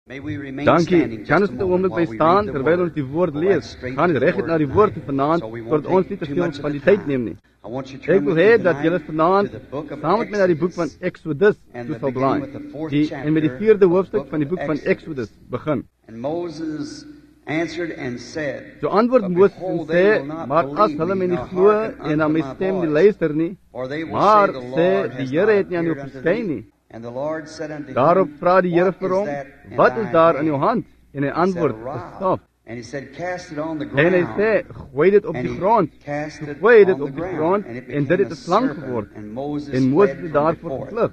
Dankie. Kan ons dit 'n oomblik by staan terwyl ons die woord lees? Gaan dit reg na die woord toe vanaand, sodat ons nie te veel van die tyd neem nie. Ek wil hê dat julle vanaand saam met my na die boek van Exodus toe sal blaai. En met die 4de hoofstuk van die boek van Exodus begin. So antwoord Moses en sê, maar as hulle my nie glo en na my stem nie luister nie, maar sê, die Here het nie aan jou verskyn nie. Daarop vra die Here vir hom, wat is daar in jou hand? En hy antwoord, 'n staf. En hy sê, gooi dit op die grond. Gooi dit op die grond, en dit het 'n slang geword. En Moses het daarvoor gevlug.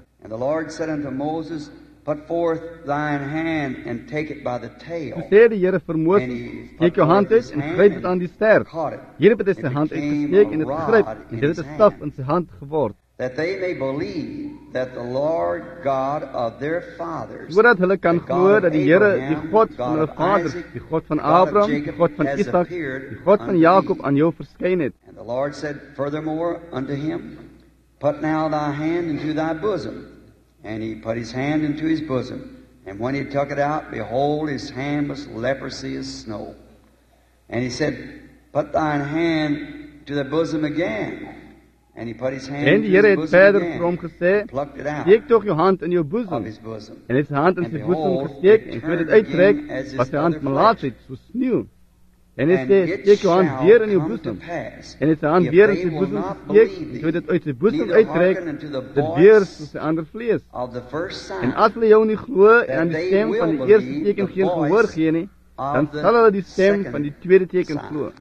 Put forth thine hand and take it by the tail. So sê die Here vir Moses, steek jou hand uit en gryp dit aan die ster. Hierop het hy sy hand uitgesteek en het gegryp, en dit het 'n staf in sy hand geword. That they may believe that the Lord God of their fathers, sodat hulle kan glo dat die Here, die God van hulle vaders, die God van Abraham, die God van Isak, die God van Jakob aan jou verskyn het. And the Lord said furthermore unto him, put now thy hand into thy bosom. And he put his hand into his bosom. And when he took it out, behold, his hand was leprosy as snow. And he said, put thine hand to the bosom again. And he put his hand into his bosom again, plucked it out steek toch jou hand in jou bosom. Of his bosom. En hy het sy hand in sy bosom gesteek, en toe dit uittrek, was sy hand melaatsheid, soos sneeuw. En hy sê, steek jou hand weer in jou bosom. En hy het sy hand weer in sy bosom gesteek, en toe dit uit sy bosom uittrek, dit weer soos sy ander vlees. En as hulle jou nie glo, en aan die stem van die eerste teken geen gehoor gee nie, dan sal hulle die stem van die tweede teken glo.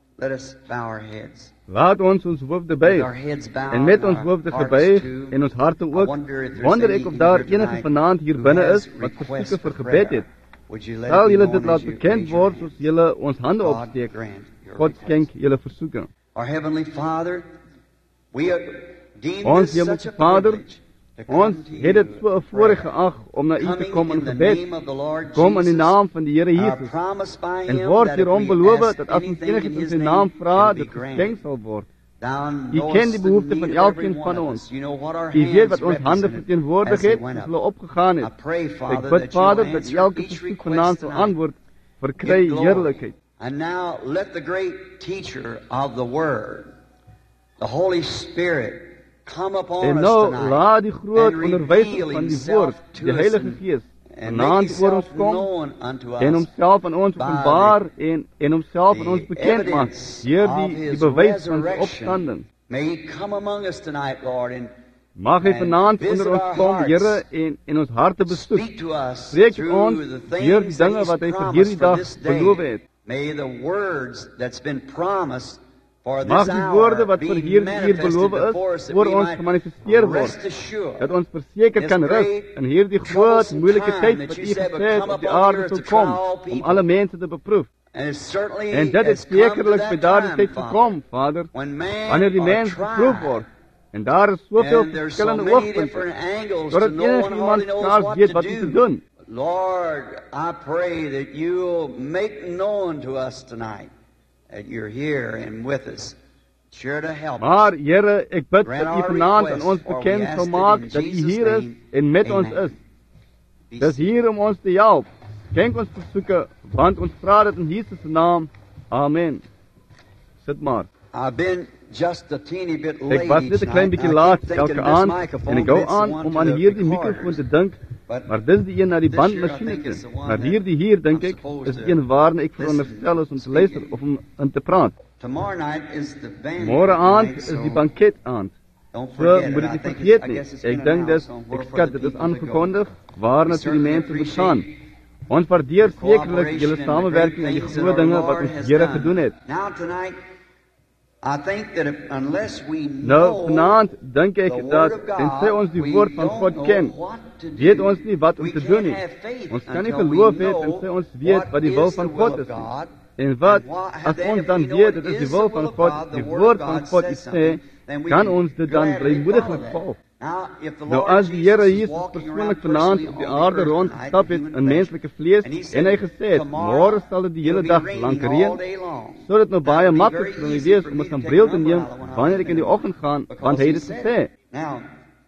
Laat ons hoofde buig, en met ons hoofde gebuig, en ons harte ook, wonder ek of daar enige vanaand hier binne is, wat versoeke vir gebed het. Sal julle dit laat bekend word, soos julle ons hande opsteek. God skenk julle versoeke. Ons hemelse Vader, ons het dit so 'n voorreg geag om na U te kom in gebed, kom in die naam van die Here Jesus, en word hierom beloof dat as ons enigiets in sy naam vra, dit geskenk sal word. U ken die behoefte van elkeen van ons. U weet wat ons hande verteenwoordig het, as hulle opgegaan het. Ek bid, Vader, dat elke versoek vanaand sal antwoord, verkry heerlikheid. And now let the great teacher of the word, the Holy Spirit, come upon en nou laat die groot onderwyser van die woord, die Heilige Gees, vanaand voor ons kom, en homself aan ons openbaar, en homself aan ons bekend maak, deur die bewys van sy opstanding. Mag hy vanaand onder ons kom, Here, en ons harte besoek. Spreek tot ons deur die dinge wat hy vir hierdie dag beloof het. Mag die woorde wat vir hierdie beloof is, voor ons gemanifesteer word, dat ons verseker kan rus in hierdie groot moeilike tyd wat U gesê het op die aarde sal kom, om alle mense te beproef. En dit het sekerlik by daardie tyd gekom, Vader, wanneer die mens beproef word, en daar is soveel verskillende oogpunte, sodat enige iemand skaars weet wat om te doen. Lord, I pray that you'll make known to us tonight that you're here and with us, sure to help us. Maar Here, ek bid dat U vanaand aan ons bekend sal maak dat U hier is en met ons is. Dis hier om ons te help. Skenk ons versoeke, want ons vra dit in Jesus se naam. Amen. Sit maar. I've been just a teeny bit late. Ek was net 'n klein bietjie laat elke aand, en ek hou aan om aan hierdie mikrofoon te dink, maar dis die een na die bandmasjiene toe. Maar hierdie hier, dink ek, is die een waarna ek veronderstel is om te luister of om in te praat. Môre aand is die banket aand. So moet dit nie vergeet nie. Ek dink dis, ek skat, dit is aangekondig, waarna toe die mense moet gaan. Ons waardeer sekerlik julle samewerking en die groot dinge wat ons Here gedoen het. Nou, vanaand dink ek dat, tensy ons die woord van God ken, weet ons nie wat om te doen nie. Ons kan nie geloof hê tensy ons weet wat die wil van God is nie. En wat, as ons dan weet, dit is die wil van God, die woord van God iets sê, kan ons dit dan vrymoediglik volg. Nou, as die Here Jesus persoonlik vanaand op die aarde rondgestap het in menslike vlees, en hy gesê het, môre sal dit die hele dag lank reën, so dit nou baie maklik vir my wees om 'n sambreel te neem wanneer ek in die oggend gaan, want hy het dit gesê.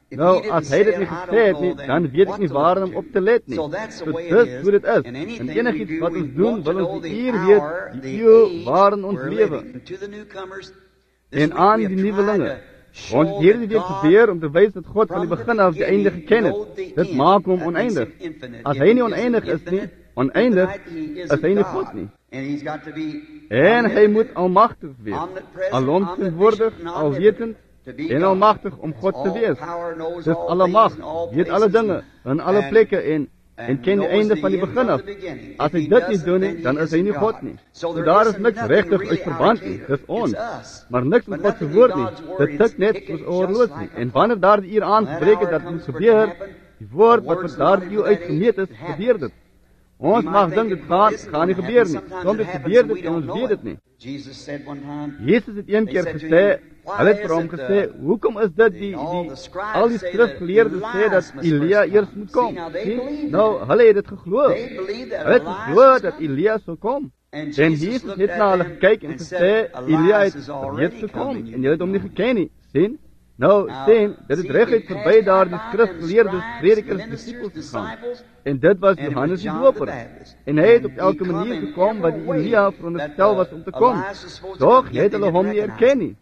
Nou, as hy dit nie gesê het nie, dan weet ek nie waar om op te let nie. So dis hoe dit is. En enigiets wat ons doen, wil ons die eer weet, die eeuw waarin ons lewe. En aan die nieuwelinge. Ons het hierdie week probeer om te wys dat God van die begin af die einde geken het. Dit maak hom oneindig. As hy nie oneindig is nie, oneindig is hy nie God nie. En hy moet almagtig wees, alomteenwoordig, alwetend en almagtig om God te wees. Dis alle mag, weet alle dinge, in alle plekke en ken die einde van die begin af. As hy dit nie doen nie, dan is hy nie God nie. So daar is niks regtig uit verband nie, dis ons. Maar niks met God se woord nie, dit tik net soos 'n horlosie nie. En wanneer daar die uur aangebreek het dat dit moet gebeur, die woord wat vir daardie uur uitgemeet is, gebeur dit. Ons mag dink dit gaan nie gebeur nie. Soms gebeur dit en ons weet dit nie. Jesus het een keer gesê, hulle het vir hom gesê, hoekom is dit al die skrifgeleerdes sê dat Elia eers moet kom? Nou, hulle het dit geglo. Hulle het geglo dat Elia sou kom. En Jesus het na hulle gekyk en gesê, Elia het reeds gekom en julle het hom nie geken nie. Sien? Nou, sien, dit het reguit verby daar die skrifgeleerdes, predikers, disippels gegaan. En dit was Johannes die Doper. En hy het op elke manier gekom wat die Elia veronderstel was om te kom. Doch het hulle hom nie erken nie.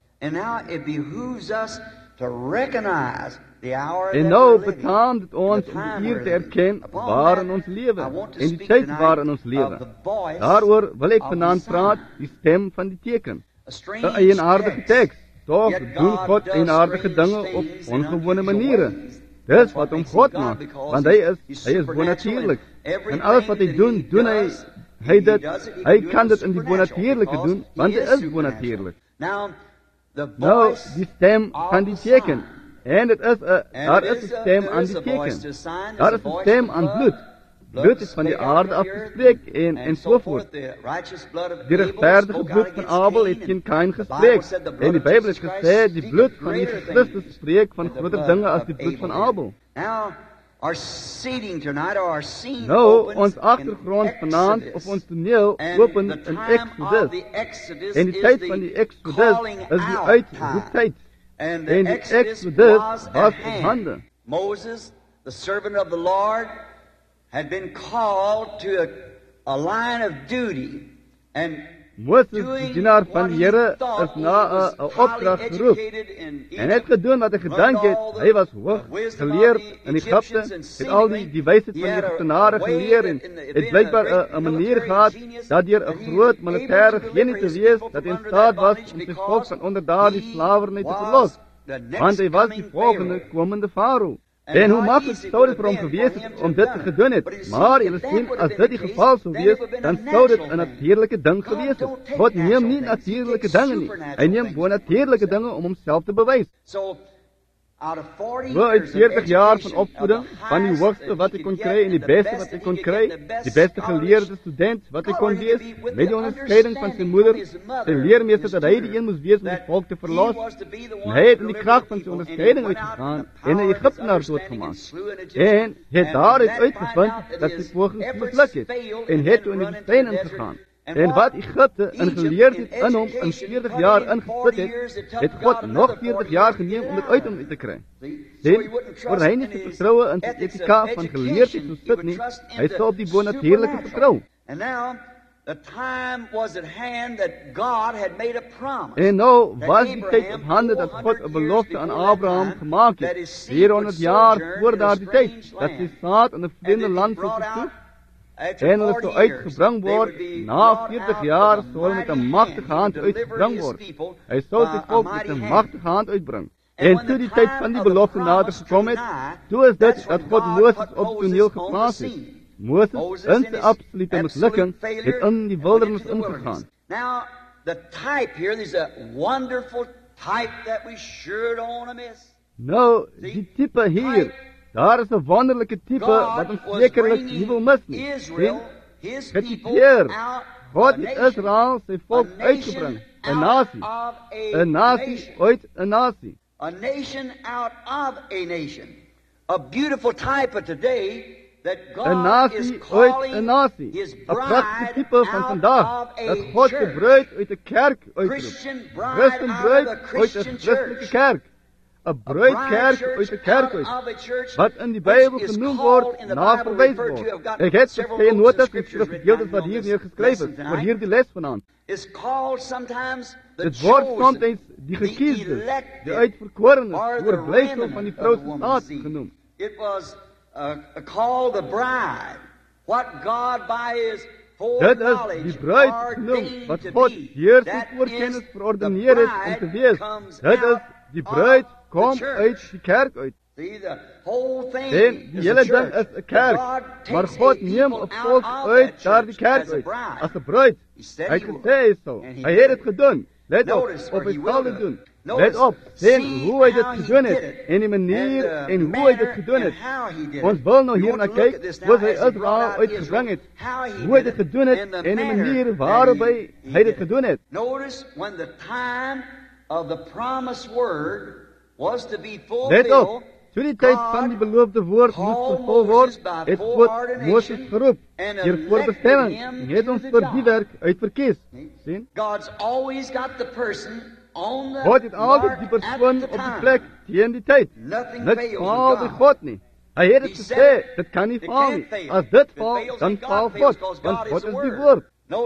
En nou betaam dit ons om die uur te erken waarin ons lewe en die tyd waarin ons lewe. Daaroor wil ek vanaand praat, die stem van die teken. 'n eienaardige teks. Toch doen God eienaardige dinge op ongewone maniere. Dis wat hom God maak, want hy is bonatuurlik. En alles wat hy doen hy kan dit in die bonatuurlike doen, want hy is bonatuurlik. Nou, die stem van die teken. En daar is 'n stem aan die teken. Daar is 'n stem aan bloed. Bloed is van die aarde afgespreek en sovoort. Die regverdige bloed van Abel het teen Kain gespreek. En die Bybel het gesê, die bloed van Jesus Christus spreek van groter dinge as die bloed van Abel. Nou, ons agtergrond vanaand op ons toneel open in Exodus. En die tyd van die Exodus is die uitroeptyd. En die Exodus was op hande. Moses, the servant of the Lord, had been called to a line of duty and Moses, die dienaar van die Here, is na 'n opdrag geroep en het gedoen wat hy gedink het. Hy was hoog geleerd in Egipte, het al die wysheid van die Egiptenare geleer en het blykbaar 'n manier gehad dat deur 'n groot militêre genie te wees dat hy in staat was om sy volk van onder daardie slawerny te verlos, want hy was die volgende komende Farao. En hoe maklik sou dit vir hom gewees het om dit te gedoen het. Maar julle sien, as dit die geval sou wees, dan sou dit 'n natuurlike ding gewees het. God neem nie natuurlike dinge nie. Hy neem bonatuurlike dinge om homself te bewys. Uit 40 jaar van opvoeding, van die hoogste wat hy kon kry en die beste wat hy kon kry, die beste geleerde student wat hy kon wees, met die onderskeiding van sy moeder, sy leermeester dat hy die een moes wees om die volk te verlos, en hy het in die krag van sy onderskeiding uitgegaan en 'n Egiptenaar doodgemaak, en het daaruit uitgevind dat sy pogings misluk het, en het toe in die woestyn ingegaan. En wat Egipte in geleerdheid in hom in 40 jaar ingeput het God nog 40 jaar geneem om dit uit hom te kry. En voor hy nie te vertroue in sy etika van geleerdheid soos dit nie, hy sal op die bonatuurlike vertrou. En nou was die tyd op hande dat God 'n belofte aan Abraham gemaak het, 400 jaar voor daardie tyd, dat sy saad in 'n vreemde land sou vertoef, en hulle sou uitgebring word, na 40 jaar sou hulle met 'n magtige hand uitgebring word. Hy sou sy volk met 'n magtige hand uitbring. En toe die tyd van die belofte nader gekom het, toe is dit dat God Moses op toneel geplaas het. Moses, in sy absolute mislukking, het in die wildernis ingegaan. Now, the type here, there's a wonderful type that we sure don't want to miss. Nou, die tipe hier, daar is 'n wonderlike tipe wat ons sekerlik nie wil mis nie. Getypeer, God het Israel, sy volk uitgebring, 'n nasie uit 'n nasie. A nation out of a nation. A beautiful type of today that God is calling 'n nasie, 'n pragtige tipe van vandag, dat God se bruid uit 'n kerk uitroep. Christen bruid uit 'n Christelike kerk. 'n bruidkerk uit 'n kerk uit, wat in die Bybel genoem word, na verwys word. Ek het verskeie notas en skrifgedeeltes wat hier neergeskryf is, vir hierdie les vanaand. Dit word soms die gekiesdes, die uitverkorenes, oor blysel van die vrou se staat genoem. It was called the bride, what God by His Dit is die bruid genoem, wat God deur sy voorkennis verordeneer het om te wees. Dit is die bruid kom uit die kerk uit. En die hele ding is 'n kerk, maar God neem 'n volk uit daardie kerk uit, as 'n bruid. Hy het gesê so, hy het dit gedoen. Let op, of hy sal dit doen. Let op, sien hoe hy dit gedoen het, en die manier en hoe hy dit gedoen het. Ons wil nou hier na kyk, hoe hy Israel uitgebring het, hoe hy dit gedoen het, en die manier waarop hy dit gedoen het. Let op, toe die tyd van die beloofde woord moes vervul word, het God Moses geroep, deur voorbestemming, en het ons vir die werk uitverkies. Sien? God het altyd die persoon op die plek teen die tyd. Niks faal by God nie. Hy het het gesê, dit kan nie faal nie. As dit faal, dan faal God, want God is die woord.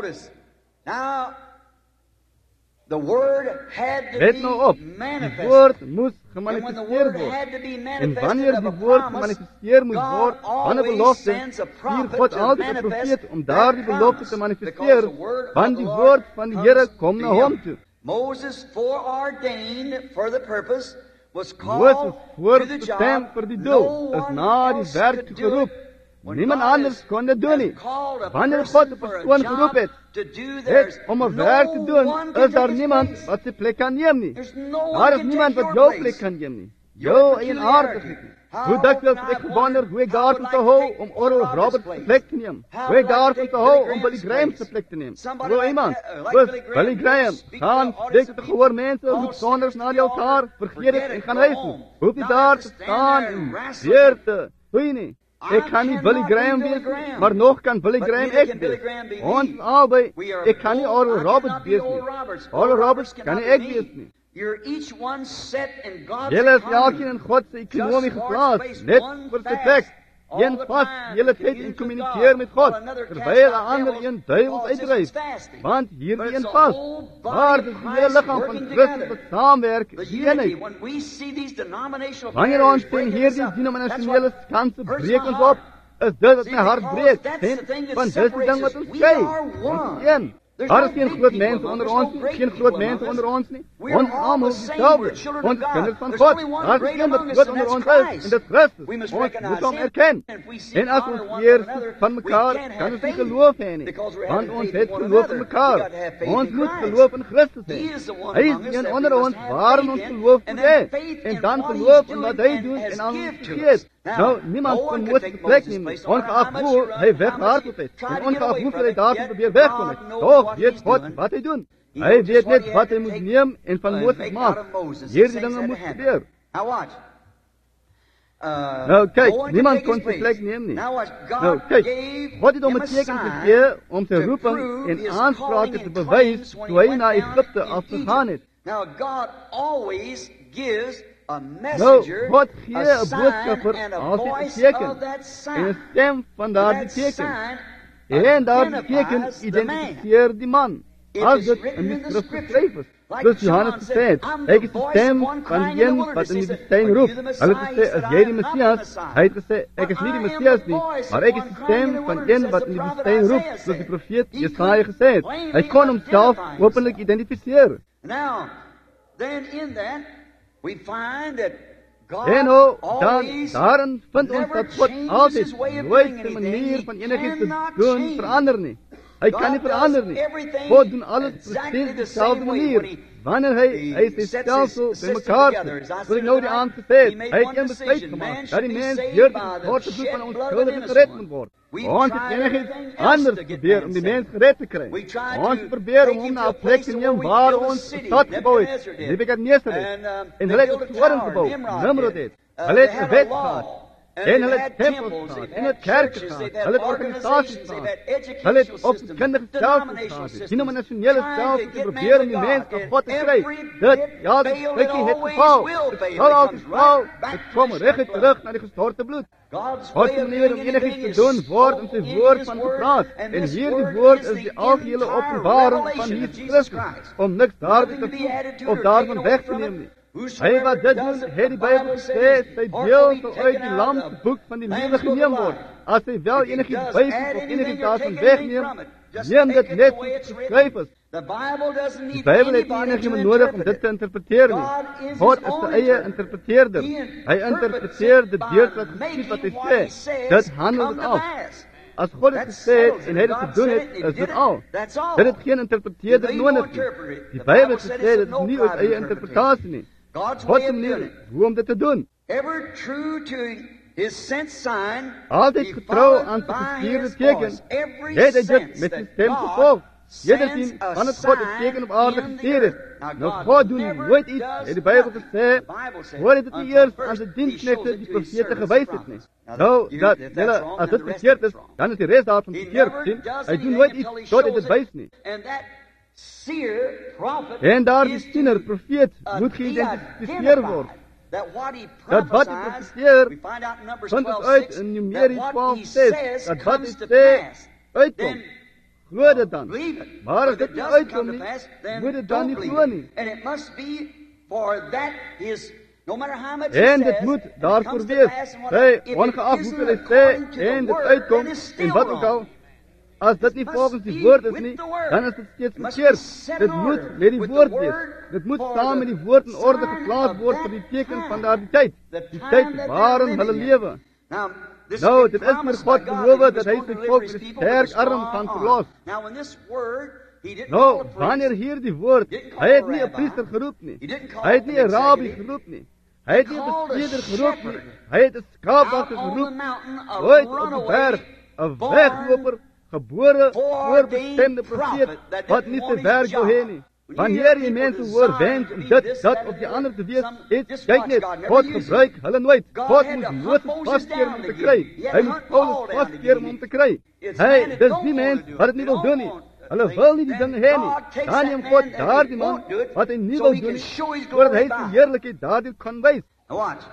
Let nou op, die woord moes gemanifesteer word. En wanneer die woord gemanifesteer moet word, van 'n belofte, stuur God altyd 'n profeet om daardie belofte te manifesteer, want die woord van die Here kom na hom toe. Moses foreordained for the purpose was Moses called to the voorbestem job. vir die doel, is na die werk geroep. Niemand anders kon dit doen nie. Wanneer God 'n persoon geroep het om 'n werk te doen, is daar niemand wat sy plek kan neem nie. Daar is niemand wat jou plek kan neem nie. Jou eienaardigheid nie. Hoe dikwels het ek gewonder hoe ek daarvan te hou om Oral Roberts se plek te neem. Hoe ek daarvan te hou om Billy Graham se plek te neem. Hoe iemand, Billy Graham, gaan spreek te gehoor mense, roep sonders na die altaar, vergeet dit en gaan huis toe. Hoef nie daar te staan en weer te goeie nie. Ek kan nie Billy Graham wees, maar nog kan Billy Graham ek wees. Ons albei, ek kan nie Oral Roberts wees nie. Oral Roberts kan nie ek wees nie. Julle is elkeen in God se ekonomie geplaas, net vir sy plek. Een vas die hele tyd en kommunikeer met God, terwyl 'n ander een duiwels uitdryf. Want hierdie een vas, maar dit is die hele liggaam van Christus wat saamwerk, die eenheid. Wanneer ons teen hierdie denominasionele skanse breek ons op, is dit wat my hart breek, want dit is die ding wat ons skei. Ons is een. Daar is geen groot mense onder ons nie, geen groot mense onder ons nie. Ons almal dieselfde. Ons is kinders van God. Daar is een wat groot onder ons is, en dit is Christus. Ons moet hom erken. En as ons weer van mekaar, kan ons nie geloof hê nie, want ons het geloof in mekaar. Ons moet geloof in Christus hê. Hy is die een onder ons waarin ons geloof moet hê, en dan geloof in wat hy doen en aan ons vergeet. Nou, niemand kan Moses se plek neem, ongeag hoe hy weggehardloop het, en ongeag hoeveel hy daarvan probeer wegkom het. Toch weet God wat hy doen. Hy weet net wat hy moet neem en van Moses maak. Hierdie dinge moet gebeur. Nou kyk, niemand kon sy plek neem nie. Nou kyk, God het hom 'n teken gegee om sy roeping en aansprake te bewys toe hy na Egipte afgegaan het. Now God always gives a Nou, messenger, God gee a 'n sign boodskapper and a altyd 'n voice teken of that en 'n sign. stem van daardie That teken. sign En daardie teken identifies the man. identifiseer die man. It As is dit written in die in the skrif scripture. geskryf is. Like Soos John Johannes gesê said, het, I'm the ek is die voice stem of one van crying die in the een wilderness. wat in die He said, woestyn "Are roep. you the Hulle het Messiah?" gesê, He said, as jy die "I am not the Messias, Messiah." hy het gesê, ek is But nie die I am Messias the nie, voice maar of ek is one die crying in stem the van wilderness, een as wat the in die prophet woestyn roep, Isaiah soos die said. profeet He Jesaja could gesê het. plainly Hy kon homself identify openlik identifiseer. Now, then in that, we find that God En nou, dan, always daarin vind ons never dat God changes altyd his way of nooit doing sy anything. manier He van enigiets te cannot doen change. verander nie. Hy kan nie God verander does nie. everything God doen alles exactly presies the dieselfde same way manier. when he Wanneer hy sy sets stelsel his by system mekaar together. sit, As I soos ek said nou die tonight, aand gesê het, he made hy het one een besluit decision. Man gemaak, dat should die be mens saved deur by die the God te bloed shed van blood of an onskuldige innocent gered one. moet word. We Ons tried het enigiets everything else anders to get probeer man om die saved. mens gered te kry. We tried Ons to probeer om take hom him na to a 'n plek place te where neem we waar built a ons 'n city. stad gebou het. Nebuchadnezzar did. Nebukadneser het. And, En they hulle het built 'n a toren tower. gebou. Nimrod Nimrod did. het. They Hulle het had 'n a wet law. gehad. En hulle het tempels gehad, en het kerke gehad, hulle het organisasies gehad, hulle het opvoedkundige stelsels gehad, denominasionele stelsels te probeer om die mens tot God te kry. Die stukkie het geval, het sal altyd val, het kom reguit terug na die gestorte bloed. God's manier om enigiets te doen word om sy woord van gepraat, en hierdie woord is die algehele openbaring van Jesus Christus, om niks daarby te voeg of daarvan weg te neem nie. Hy wat dit doen, het die Bybel gesê, sy deel sal uit die lamsboek van die lewe geneem word. As hy wel enigiets byvoeg of enigiets daarvan wegneem, neem dit net soos geskryf is. Die Bybel het nie enigiemand nodig om dit te interpreteer nie. God is sy eie interpreteerder. Hy interpreteer dit deur wat geskied wat hy sê. Dit handel dit af. As God het gesê het en hy dit gedoen het, is dit al. Dit het geen interpreteerder nodig nie. Die Bybel het gesê, dit is nie uit eie interpretasie nie. God se manier hoe om dit te doen. Altyd getrou aan sy gestuurde teken, het hy dit met sy stem gevolg. Julle sien, wanneer God 'n teken op aarde gestuur het, nou God doen nooit iets, het die Bybel gesê, hoor dit nie eers aan sy diensknegte die profete gewys het nie. Nou, dat julle, as dit verkeerd is, dan is die res daarvan verkeerd, sien. Hy doen nooit iets tot hy dit wys nie. En daar die siener, profeet, moet geïdentifiseer word. Dat wat hy profeteer, vind ons uit in Numeri 12:6, dat wat hy sê, uitkom. Glo dit dan. Maar as dit nie uitkom nie, moet dit dan nie glo nie. En dit moet daarvoor wees, ongeag hoeveel hy sê, en dit uitkom, en wat ook al, as dit nie volgens die woord is nie, dan is dit steeds verkeerd. Dit moet met die woord wees. Dit moet saam met die woord in orde geplaas word vir die teken van daardie tyd. Die tyd waarin hulle lewe. Nou, dit is maar God beloof dat hy sy volk met 'n sterk arm gaan verlos. Nou, wanneer hier die woord, hy het nie 'n priester geroep nie. Hy het nie 'n rabbi geroep nie. Hy het nie 'n besteeder geroep nie. Hy het 'n skaapwagter geroep. Ooit op die berg, 'n wegloper, gebore, voorbestemde profeet, wat nie sy werk wil hê nie. Wanneer jy mense hoor wens om dit, dat of die ander te wees, kyk net, God gebruik hulle nooit. God moet Moses vaskeer om te kry. Hy moet Paulus vaskeer om te kry. Dis die mens wat het nie wil doen nie. Hulle wil nie die dinge hê nie. Dan neem God daardie man wat hy nie wil doen nie, sodat hy sy heerlikheid daardie kan wys. Watch.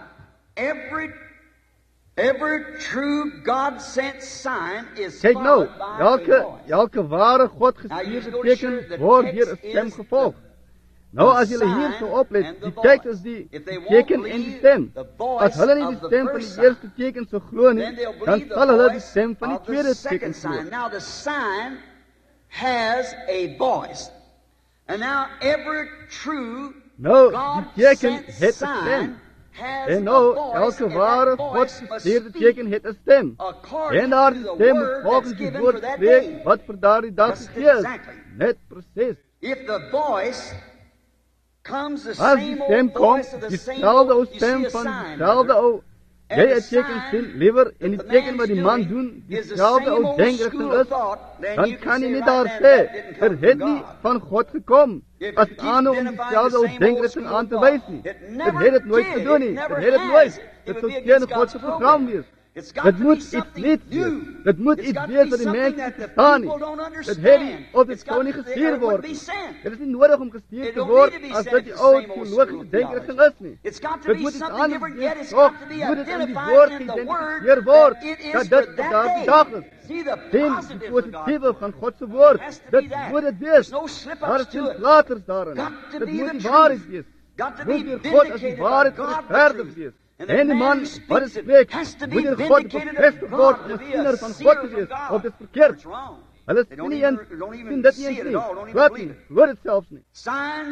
Every true God-sent sign is kyk nou, followed by a voice. elke ware God gestuurde teken word deur 'n stem gevolg. Nou as julle hier so oplet, die teks is die teken en die stem. As hulle nie die stem van die eerste teken sou glo nie, dan sal hulle die stem van die tweede teken glo. Now the sign has a voice. And now every true Nou, die teken God-sent het 'n stem. sign has En nou, a voice, elke and ware that God voice must gestuurde speak teken het 'n stem. according En daardie to the stem moet word volgens that's die given woord for that spreek day. wat vir daardie dag That's gegee is. exactly. Net presies. If the voice comes the As same die old stem kom, voice of the same dieselfde ou old, you see stem a van sign, dieselfde brother. ou, And jy the 'n teken sign sien liewer en die that the teken wat die man man's doen, doing is the dieselfde same ou old denkrichting school of is, thought, then dan you can kan jy say nie right daar then sê, that didn't come het from nie God. van God gekom, If as it het aanhou om keeps dieselfde ou identifying the same denkrichting old aan te school of wys thought, nie. it Dit never het dit nooit did, gedoen it nie, never dit het dit has. nooit. It Dit would sou be teen against God God's se program. program wees. It's got Dit to moet be iets something nuuts new. wees. Dit moet It's iets got to wees be wat die something mense that the verstaan people nie. don't Dit understand. het nie, of dit It's sou got nie to- gestuur or it wouldn't word be nie. sent. Dit is nie nodig om gestuur It te don't word need to be as sent dit die the ou same old teologische school of denkrichting theology. is nie. It's got to Dit be moet iets something anders different, wees, yet it's toch got to be moet dit in die identified woord in the geïdentifiseer word word, that it is dat for dit vir that daardie day. dag is. See the Sien die positive of God's positieve word. van God se woord. It has to be Dit that. moet dit There's wees. no slip-ups Daar is to geen it. platers daarin. Got to Dit be moet the die truth. waarheid wees. Got to Moet be deur God as die vindicated waarheid by God the geregverdig truth. wees. And En the die man man who wat speaks dit it spreek, has to be moet deur God vindicated bevestig of word God, om to 'n be siener a van seer God te of wees. God. Of dit verkeerd. It's wrong. Hulle They sien don't nie even- eens, don't even sien dit see nie it eens at all, don't nie. even Wat believe nie, it. hoor dit selfs nie. Signs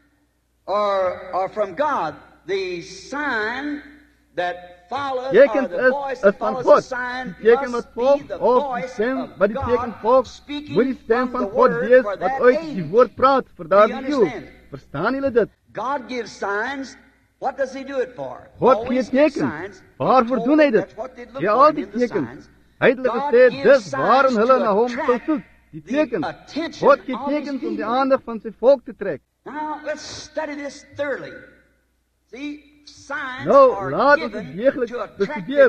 are from God. The sign that follows, or Tekens the voice is that van follows God. the sign, Die teken must wat volg, be the of die voice stem of wat die teken God volg, speaking moet die stem from van the God word wees for wat that uit age. die woord praat vir daardie Do you eeuw. understand? Verstaan julle dit? God gives signs. What does He do it for? God Always gee gives tekens. signs. Waarvoor He doen hy told dit? that's what they'd look Gee for al in die the tekens. signs. Hy het hulle God gesê, gives dis waarin signs hulle to na hom sal attract soek. Die the tekens. attention God gee of His tekens om die people. aandag van sy volk te trek. Now, let's study this thoroughly. See, Nou, laat ons het deeglik bestudeer.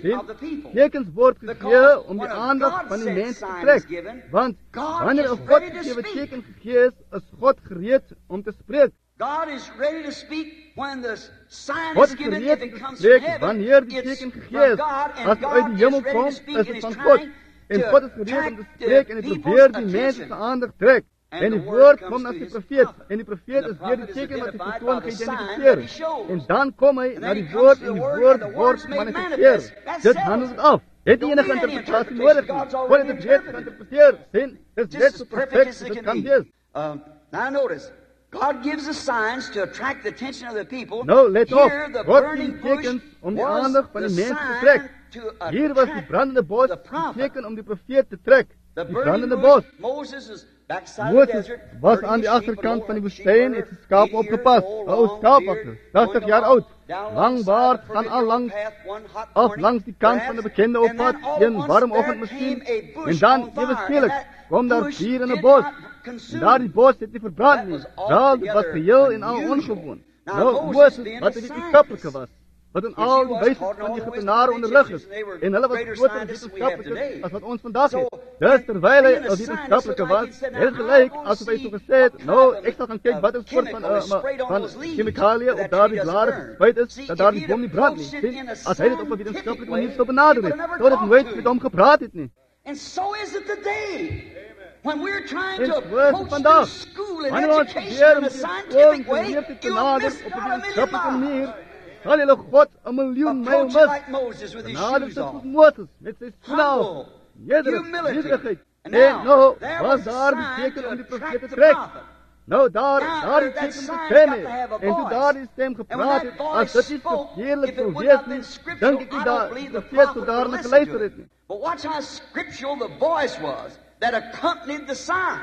Tekens word gegee om die aandag van die mens te trek. Want wanneer 'n God gegewe teken gegee is God gereed om te spreek. God is ready to speak when the sign God is is given. gereed If om it te comes spreek from heaven, wanneer die it's teken gegee from is. God, and As dit uit God die is hemel ready kom, to is speak and dit is van God. trying En to God is gereed om te attract spreek en the hy probeer die people's mense attention. se aandag trek. And En the die word woord comes kom na to die his profeet. prophet. En die profeet And the is deur die prophet is teken wat die identified persoon by the sign geïdentifiseer. that he shows. En dan kom hy And na then die he woord comes to en the die word, woord and the word word's made gemanifesteer. manifest. That Dit settles handel it. dit af. Het Don't nie enige need any interpretasie interpretation. nodig nie. God's already Word dit reeds interpreted. geïnterpreteer. Sien, dit is Just net as so perfect perfek as as it dit can kan be. wees. Now notice, God gives us signs to attract the attention of the people. Nou, let op. Here, the God burning gee bush tekens om die was aandag van the die mense te sign trek. to Hier was die attract brandende bos, the die prophet. teken om die profeet te trek. The Die burning brandende bush, bos. Moses is backside of the Moses desert. was herding aan die his sheep, agterkant an van die old woestijn, sheep het sy skaap 80 years opgepas. old, 'n Ou long skaapwagter, beard, 80 going jaar along, oud, down lang alongside baard, the gaan al provisional langs path, one hot af morning, langs die kant van die bekende perhaps, oppad, and then all een at once warm there oggend miskien, came a bush en dan on fire, ewe and skielik that kom daar bush vuur in 'n did bos. not En consume. daardie bos het nie verbrand That nie. was Wel, dit was altogether geheel en al unusual. ongewoon. Now, Nou, Moses Moses, being wat a die scientist, wetenskaplike was, wat in which al he die was wysheid taught in van all die the Egiptenare wisdom of the onderrig is. Egyptians, they were En hulle was greater groter scientists than we have wetenskaplikers today. as wat ons vandag So, het. Dus terwyl hy being a 'n scientist wetenskaplike looked like was, he said, het "Now, gelyk I'm gonna asof hy so see gesê het, what nou, kind ek sal gaan kyk of wat 'n soort chemical is sprayed on van those leaves chemikalie that op daardie tree blare doesn't gespuit burn." is, See, dat if daardie he'd bom nie have brand nie. approached it Sien, in a as hy dit op 'n scientific wetenskaplike way, manier sou benader he het, would never sou dit talk nooit to met him. hom gepraat het nie. And so is it today. When we're trying En to so is dit approach vandag. the school and Wanneer ons education probeer in om a die scientific skool way, en geleerd te you'll benader miss op 'n God a million wetenskaplike manier, miles. sal julle God 'n miljoen myl Approach it mis. like Moses with his Benader shoes dit off. soos Moses, met sy skoene af. Humble, Nederig, humility. nederigheid. And En now, nou, there was was a daar die sign teken to om die attract profeet te the trek. prophet. Nou, Now, daardie that teken sign's bestem got het. to have a En toe voice. daardie stem And when gepraat that het, voice as dit nie spoke, verkeerlik if it sou would wees not nie, been scriptural, dink ek I nie don't dat believe die the profeet prophet sou daarna would listen geluister to het it. nie. But watch how scriptural the voice was that accompanied the sign.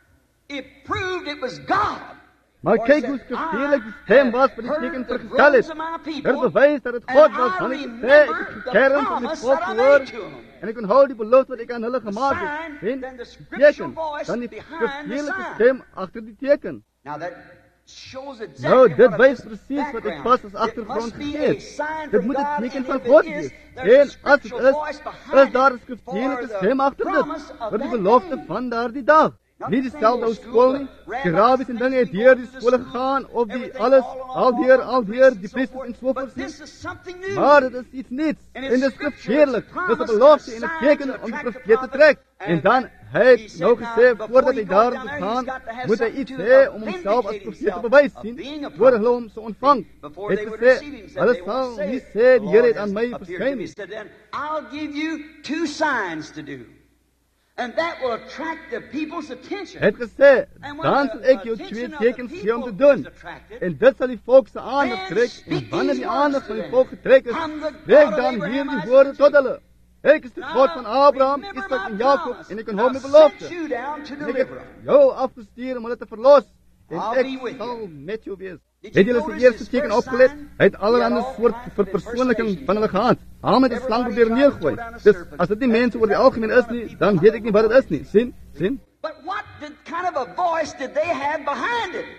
It proved it was God. Maar For kyk he hoe said, skriftelik die "I stem was have vir die teken heard the vergestel het. groans of my Dit people, bewys dat dit and God was, I want hy het gesê, remember ek het the gekerm van die promise volk that I gehoor, made to him." en ek onthou die belofte wat ek aan hulle gemaak sign, het. Sien, then the die scriptural teken, voice dan die behind the skriftelike sign. stem agter die teken. Now that shows Nou, exactly dit what wys a presies wat ek background. pas as It agtergrond must be gegee a het. sign Dit from moet 'n God, teken and van if God it wees. is, there's a En as dit scriptural voice is behind daar 'n it skriftelike for the stem agter dit, promise of vir die that belofte day. van daardie dag. Nie dieselfde ou skool nie. Die rabbis en dinge het deur die skole gegaan, of die alles, al deur, die priesters en so voort. But this is something new. Maar dit is iets niets. En dit is skrifteerlik. Dit is 'n belofte en 'n teken om die profeet te trek. En dan hy het nou gesê, voordat hy daar toe gaan, moet hy iets hê om homself as profeet te bewys, sien, voor hulle hom so ontvang. Het gesê, hulle sal nie sê, die Here het aan my verskyn nie. I'll give you 2 signs to do. And that will attract the people's attention. Het gesê, dan sal ek jou 2 tekens gee om te doen. En dit sal die volk se aandag trek. En wanneer die aandag van die volk getrek is, spreek dan hierdie woorde tot hulle. Ek is die God van Abraham, Isak en Jakob, en ek onthou my belofte. En ek het jou afgestuur om hulle te verlos. En ek sal met jou wees. Het julle sy eerste teken opgelet? Hy het allerhande soort verpersoonliking van hulle gehad. Haam het die slang probeer neergooi. Dus as dit nie mense oor die algemeen is nie, dan weet ek nie wat dit is nie. Sien? But what kind of a voice did they have behind it?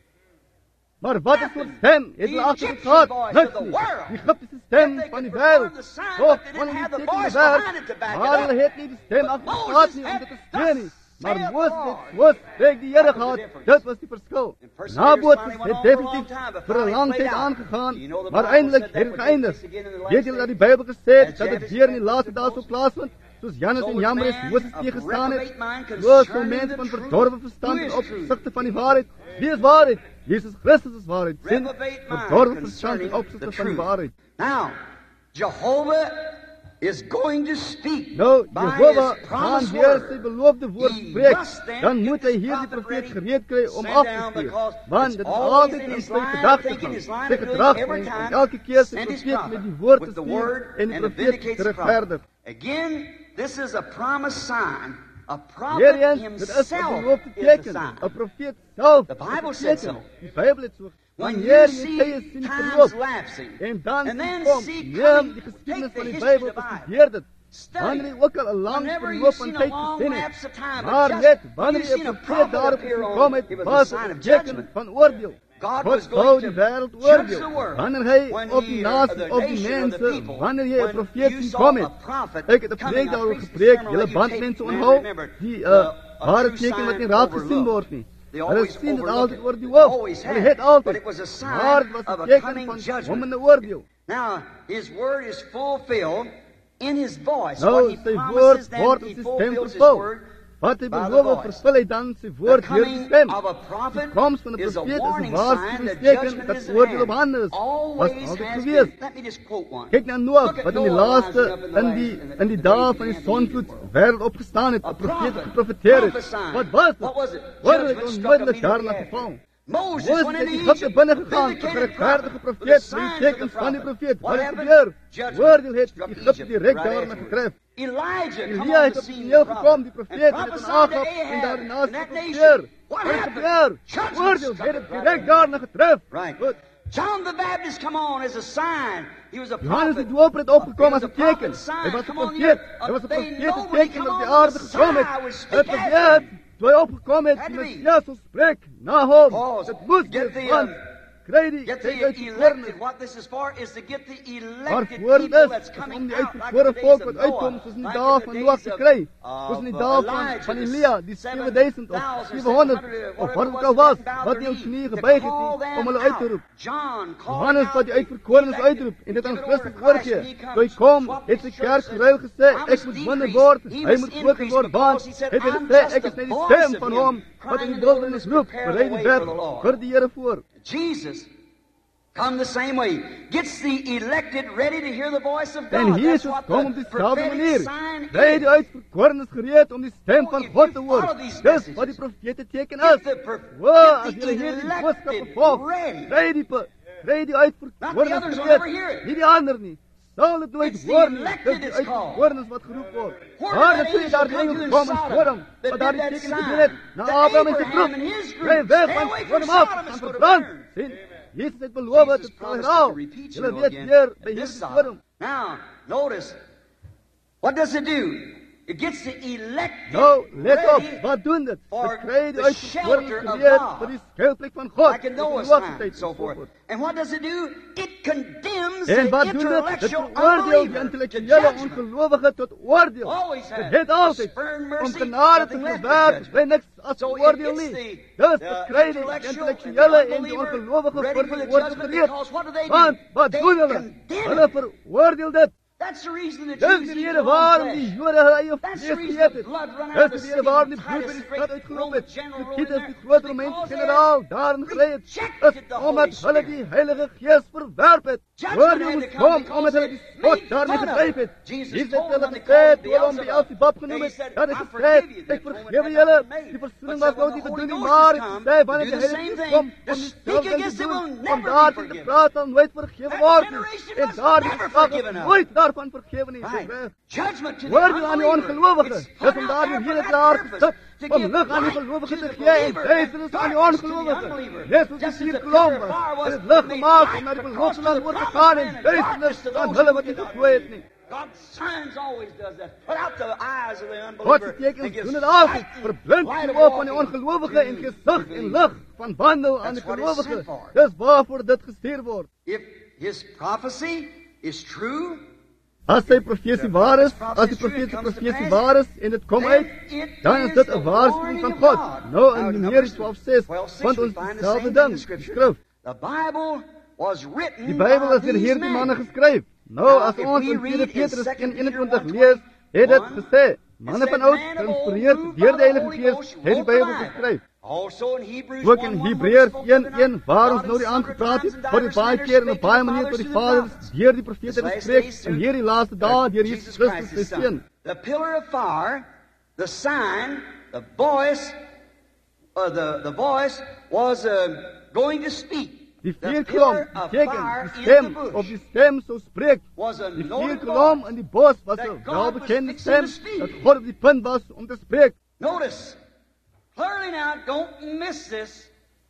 Maar wat is soort stem het hulle agter gehad? Niks nie. Die Egiptiese stem van die wêreld. Toch, van die teken gewerk. Maar hulle het nie die stem agter gehad nie om dit te steun nie. Maar Moses het die Here gehad. Dit was die verskil. Nabootse het definitief vir 'n lang tyd aangegaan, maar eintlik het dit geëindig. Weet julle dat die Bybel gesê het dat dit weer in die laaste dae sou plaasvind? Soos Jannes en Jambres Moses teëgestaan het, so mense van verdorwe verstand in opsigte van die waarheid. Wie is waarheid? Jesus Christus is waarheid. Sien, verdorwe verstand in opsigte van die waarheid. Now, Jehovah is going to speak. Nou, by Jehovah his gaan promised weer word. sy beloofde woord He spreek. must then Dan get moet hy this hierdie prophet profeet ready, gereed kry om sit af te down, stuur. because Want it's dit is always altyd in in his sy line, gedagte thinking his line sy of doing gedrag every en time, elke keer sy send his profeet prophet met die woord te with the stuur word en die and to profeet vindicate te his prophet. regverdig. Again, this is a promised sign. A prophet Weer eens, dit is 'n himself beloofde is the teken. sign. 'n Profeet self. The Bible is 'n said teken. so. Die Bybel het so. When Wanneer you jy see tye sien times verloop lapsing, en dan and then kom, see neem coming, die take geskiedenis the van die history Bybel, of the Bible. bestudeer dit. Study Wanneer it. jy ook al 'n lang Whenever verloop you've van seen a tyd long gesien lapse het, of time, maar but net just wanneer you've jy seen a 'n profeet prophet daarop appear on gekom it, het, it was a was sign dit of 'n teken judgment. van oordeel. God zou die wêreld oordeel. Wanneer hy op die nasie, op die mense, wanneer hy 'n profeet sien kom het. Ek het 'n preek daaroor gepreek, julle bandmense onthou, die ware teken wat nie raak gesien word nie. Hulle sien dit altyd oor die hoof. Hulle het altyd. Maar dit was 'n teken van kommende oordeel. Now, his word is fulfilled in his voice. Nou, What he sy promises, woord then word he op die stem fulfills his vervul. word. Wat hy by the beloof, voice. vervul hy dan sy The woord deur die coming stem. of a Die prophet koms van 'n is a profeet is 'n warning sign waarskuwingsteken that dat judgment is oordeel op at hande hand. is. Was Always altyd has gewees. been. Let me just quote one. Kyk na Noag, Look at wat in die Noah laaste, rising up in die dae van die sonvloed wêreld opgestaan het, 'n profeet geprofeteer het. Wat was dit? Oordeel het onmiddellik daarna geval. Moses Moses het Egypte binne gegaan, 'n geregverdige profeet, met die tekens van die profeet. Wat het gebeur? Oordeel het Egypte direk daarna getref. Elia het op die toneel gekom, die profeet het aan Agab en daar die nasie geprofeteer. Wat het gebeur? Oordeel het het direk daarna getref. Goed. John the Baptist come on as a sign. He was a Johannes prophet. die Doper het opgekom as 'n teken. Hy was 'n profeet. Hy was 'n profeet teken op die aarde gekom het. Het gebeur toe hy opgekom het, die Messias sal spreek na hom. Dit moes wees, want kry die Get the uitverkorenes. elected. What this is for is to get the elected Waarvoor people dit that's is, om coming die out like uitverkore the volk days wat of uitkom, Noah, soos in die like dae in the van days Noag te of, kry, soos in die dae van Elia, die 7000 of 700, of wat het al was, wat nie ons knieë gebuig het nie, om hulle uit te roep. Johannes wat die uitverkorenes uitroep, en dit aan Christus oorgee. Toe hy kom, het sy kerk geruil gesê, ek moet minder word, hy moet groter word, want het hy gesê, ek is net die stem van hom, wat in die wildernis roep, berei die weg vir die Here voor. Jesus come the same way. Gets the elected ready to hear the voice of God. En That's Jesus what kom op the dieselfde prophetic manier. sign Wij die is. uitverkorenes gereed om die stem van God te hoor. Dis wat die profete teken is. Wow, as julle hier die boodskap volg, kry die uitverkorenes gereed. Nie die ander nie. Sal dit nooit hoor nie. Dis die uitverkorenes wat geroep word. Maar natuurlijk daar die engel gekom en Sodom, wat daar die teken gedoen het, na Abraham en sy groep. Kry weg van Sodom af, en verbrand. Sien? Jesus het beloof dat het sal herhaal. Julle weet weer by Jesus Sodom. Now, notice, what does it do? It gets the elected Nou, let op, ready wat doen dit? for Dit kry die the uitverkorenes shelter of gereed God. vir die skuilplek van God. like in Dis die Noah's Noagse time, tyd, so forth. And what does it do? It condemns En the wat doen dit? Dit intellectual veroordeel die unbeliever to intellektuele judgment. ongelowige tot oordeel. Always Dit has. het altyd Spurn om mercy, genade te nothing left but verwerp, judgment. by niks as So it oordeel gets nie. the Dus dit kry die intellectual intellektuele and the en die unbeliever ongelowige ready vir for die the oordeel judgment, gereed. because what do they do? Want, wat They doen hulle? condemn Hulle it. veroordeel dit. That's the reason the Dis Jews die eat rede their own waarom flesh. die Jode hulle eie That's the vlees reason geëet the het. blood run out of Dis the die rede city waarom die and bloed by Titus, die the stad great uitgeroep Roman het. general, Die rode Titus, there, die groot because Romeinse they generaal, daarin gery het. rejected Is the Holy omdat hulle Spirit. die Heilige Gees verwerp het. Judgment Oordeel had moes to come kom, because omdat hulle they die spot made daarmee fun of gedryf it. het. Jesus Jesus told het them hulle they gesê, called toe hulle om die Beelzebub. Elfibab genoem He het, said, dat het I gesê, forgive you. ek That vergewe woman had julle, nothing made. die But versoening said, was nou when nie the Holy bedoeling, Ghost maar has het come, gesê, wanneer do die the Heilige same Gees thing. kom, To om speak dieselfde against te it doen, will om never daar be te forgiven. praat, dan nooit vergewe That word nie. generation En was daar die never geslag forgiven is of. nooit daarvan vergewe nie. Right. Dis reg. Judgment to the Oordeel aan die unbeliever. ongelowige. It's Dis put om out daar there die for hele that klaar purpose, gesit, to om give lig aan die light gelowige to te the gee en believer duisternis and aan die darkness to the ongelowige. unbeliever. Net soos die Just as vier the kolom pillar of was, fire was, het het lig it made gemaak light om na die to belofte cross land to oor the te promised gaan land en and duisternis darkness to aan those hulle who wat nie did not gegloei het nie. God's signs always does that. Put out the eyes of the Godse unbeliever and tekens gives doen dit altyd, sight and verblind light die of oog van die walking ongelowige en to gesig the en believer. lig van wandel aan die That's what it's gelowige. sent for. Dis waarvoor dit gestuur word. If his prophecy is true, As sy profesie waar is, as die profetiese profesie waar is en dit kom uit, dan is dit 'n waarskuwing van God. Nou in Numeri 12:6, want ons dieselfde ding, die skrif. the Bible was written Die Bybel is deur by hierdie these manne men. geskryf. Nou Now, as if ons we in 2 read in Petrus 2 1:21 Peter lees, het dit 1:21, gesê, manne it van said, oud, "Man of geïnspireerd old, deur die moved by Heilige the Gees, Holy Ghost, het die wrote the Bybel Bible." geskryf. Also in Hebrews Ook in 1:1, Hebreërs where it spoke of 1:1, waar ons God nou die in aangepraat het, sundry word die times baie and keer en divers op baie manners manier tot die spake to the vaders fathers deur die profete This last gespreek days en through hierdie laaste dae deur Jesus Christus sy his seun. The pillar of fire, the sign, the voice, the voice was going to speak. Die The vuurkolom pillar of beteken fire die in stem the bush of die stem sou spreek. was a Die noted vuurkolom voice in die bos was that 'n God was welbekende fixing stem to speak. dat God op die punt was om te spreek. Notice, clearly now, don't miss this.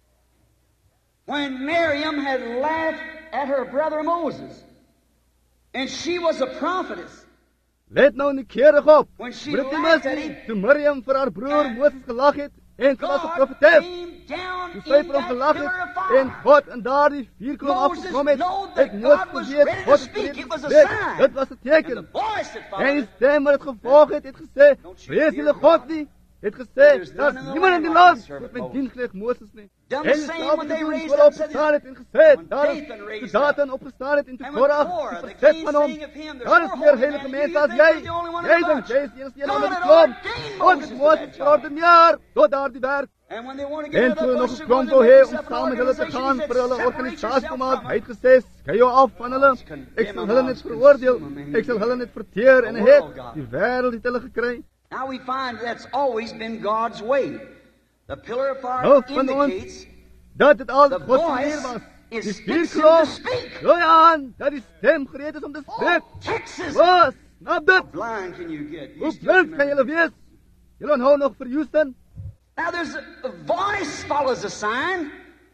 When Miriam had laughed at her brother Moses, and she was a prophetess, Let nou nie keurig op. When she Moet dit nie laughed mis at nie. him, Toe Miriam vir haar broer and Moses gelag het En sy was 'n profetes. Toe sy vir hom gelag het, en God in daardie vuurkolom afgekom het, het Moses geweet, God het gereed gespreek. Dit was 'n teken. En die stem wat het gevolg het gesê, vrees julle God nie. Het gesê, daar is niemand in die land met my diensknegt Moses nie. En die slawe gedoen, voor opgestaan het en gesê, daar is Satan opgestaan het en toe Korach, die verzet van hom. Daar is meer heilige mense as jy. Jy dink, jy is die enige onder die klomp. God het Moses verordeneer, tot daar die werk. En toe nog 'n klomp wou hê om saam met hulle te gaan vir hulle organisasie te maak. Hy het gesê, skei jou af van hulle. Ek sal hulle net veroordeel. Ek sal hulle net verteer en het die wêreld het hulle gekry. Now we find that's always been God's way. The pillar of fire indicates dat het al God se manier was. Die vuurkolom, gooi aan, dat die stem gereed is om te spreek. Was, snap dit? Hoe blind kan julle wees? Julle onthou nog vir Houston? Now there's a voice follows a sign.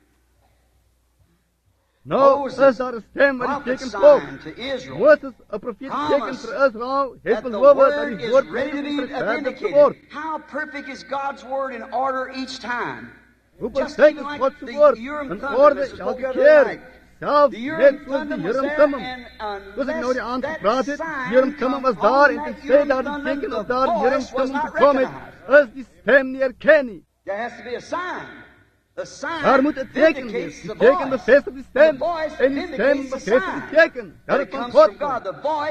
Nou, is daar 'n stem wat die teken volg. Moses, 'n profeet teken vir Israel, het beloof dat die woord verkondig word. How perfect is God's word in order each time. Hoe perfect is God se woord in orde elke keer. Selfs net soos die Here Timmum. Soos ek nou die aand gepraat het, Here Timmum was daar en het sê daar die teken of daar Here Timmum gekom het, is die stem nie erken nie. There has to be a sign. Daar moet 'n teken wees. Die teken bevestig die stem. En die stem bevestig die teken. Dat het van God kom.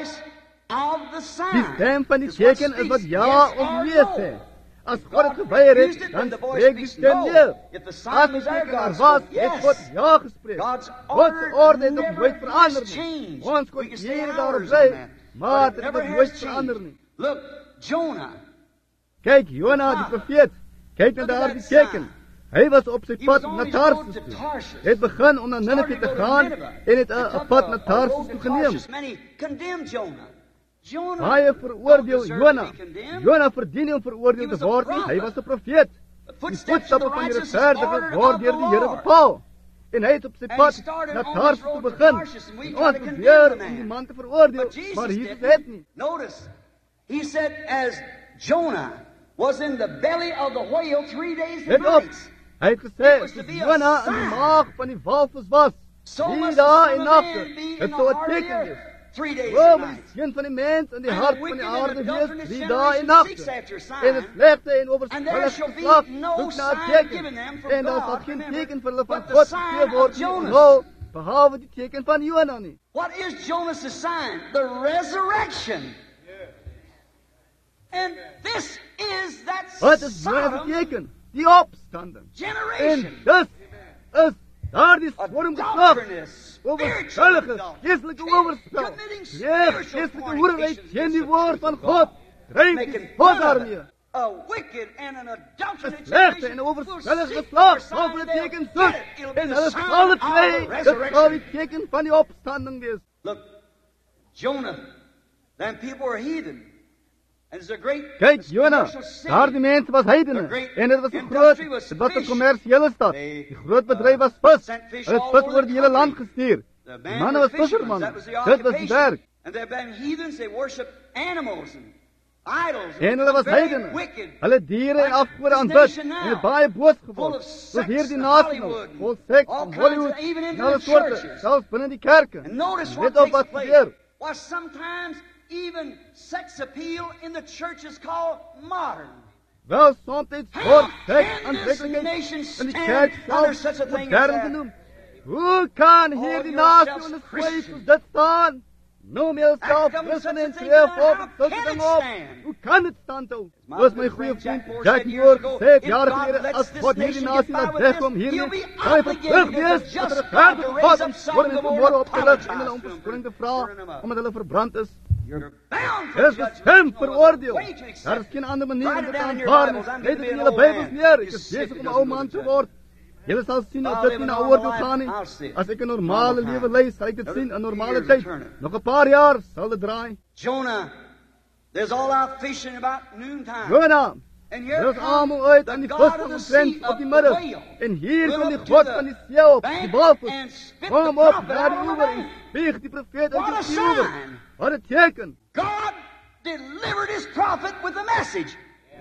Die stem van die teken is wat ja of nee sê. As God het geweier het, dan spreek die stem nee. As die teken daar was, het God ja gespreek. God se orde het nog nooit verander nie. Ons kon hier daarop bly, maar het het nooit verander nie. Look, Jonah. Kyk, Jona die profeet. Kyk na daardie teken. Hy was op sy pad na Tarsus toe. Hy het begin om na Ninive te gaan en het 'n pad na Tarsus toe geneem. Baie veroordeel Jona. Jona verdien nie om veroordeel te word nie. Hy was 'n profeet. Die voetstappe van die regverdige word deur die Here bepaal. En hy het op sy pad na Tarsus toe begin. Ons probeer om die man te veroordeel, maar Jesus het nie. Notice, he said as Jonah was in the belly of the whale 3 days and nights. Hy het gesê, as Jona in die maag van die walvis was, 3 dae en nagte, het sou 'n teken wees. 3 days O, and maar die nights. seun van die mens in die hart van die aarde wees, 3 dae en nagte. En 'n slegte en oorspellige geslag soek na 'n teken. En daar sal geen teken vir hulle van God gegee word nie, behalwe die teken van Jona nie. What is Jonah's sign? The resurrection. And this is that Wat is Jona se teken? Die opstanding. En generation. dis is daardie A vorm geslag. doctrinist, Oorspellige, geestelike oorspel. Ja, geestelike hoerenheid teen die woord van God. Dryf die God daarmee. A wicked and an adulterous Slegte en oorspellige geslag sal vir 'n teken soek. En hulle sal dit kry. Dit sal die teken van die opstanding wees. Look, Jonah, then people were heathen. And it's a great Kyk, Jona, commercial city. daardie mense was heidene. En dit was 'n groot, dit was 'n kommersiële stad. Die groot bedryf was vis. Hulle het vis oor die hele land gestuur. Die manne was vissermanne. Dit was die werk. And they've been heathens, they worship animals and idols. En hulle was heidene. Hulle het diere en afgode aanbid en het baie boos geword. Soos hierdie nasie nou, vol seks en Hollywood en alle soorte, selfs binne die kerke. And notice what Let op takes wat place. gebeur. Was sometimes even sex appeal in the church is called modern. Wel, soms word seks aantreklikheid in die kerk self modern genoem. Hoe kan hierdie nasie onder skryf soos dit staan? Noem jouself Christen en skryf op sulke dinge op. Hoe kan dit standhou? Soos my goeie vriend Jack Moore gesê het jare gelede, as God hierdie nasie laat wegkom hiermee, sal hy verplig wees dat er 'n regverdige God om voor mense môre op te lig en hulle om verskoning te vra, omdat hulle verbrand is. Dit is hem veroordeel. Daar is geen ander manier om dit te aanvaar nie. Lees dit in julle Bybels neer. Ek is besig om 'n ou man te word. Julle sal sien of dit nie na oordeel gaan nie. As ek 'n normale lewe lei, sal ek dit sien, 'n normale tyd. Nog 'n paar jaar sal dit draai. Jonah, there's all out fishing about noontime. Jona, And dit here is almal uit aan die the vis God of van the die sea grens of op die the middag. whale. En hier Will kom die up to God the van die see op, die bank walvis. and spit Kom the op, prophet naar die out of the oewer en bank. spieg die profeet What a uit die oewer. sign. Wat 'n teken. God delivered his prophet with a message.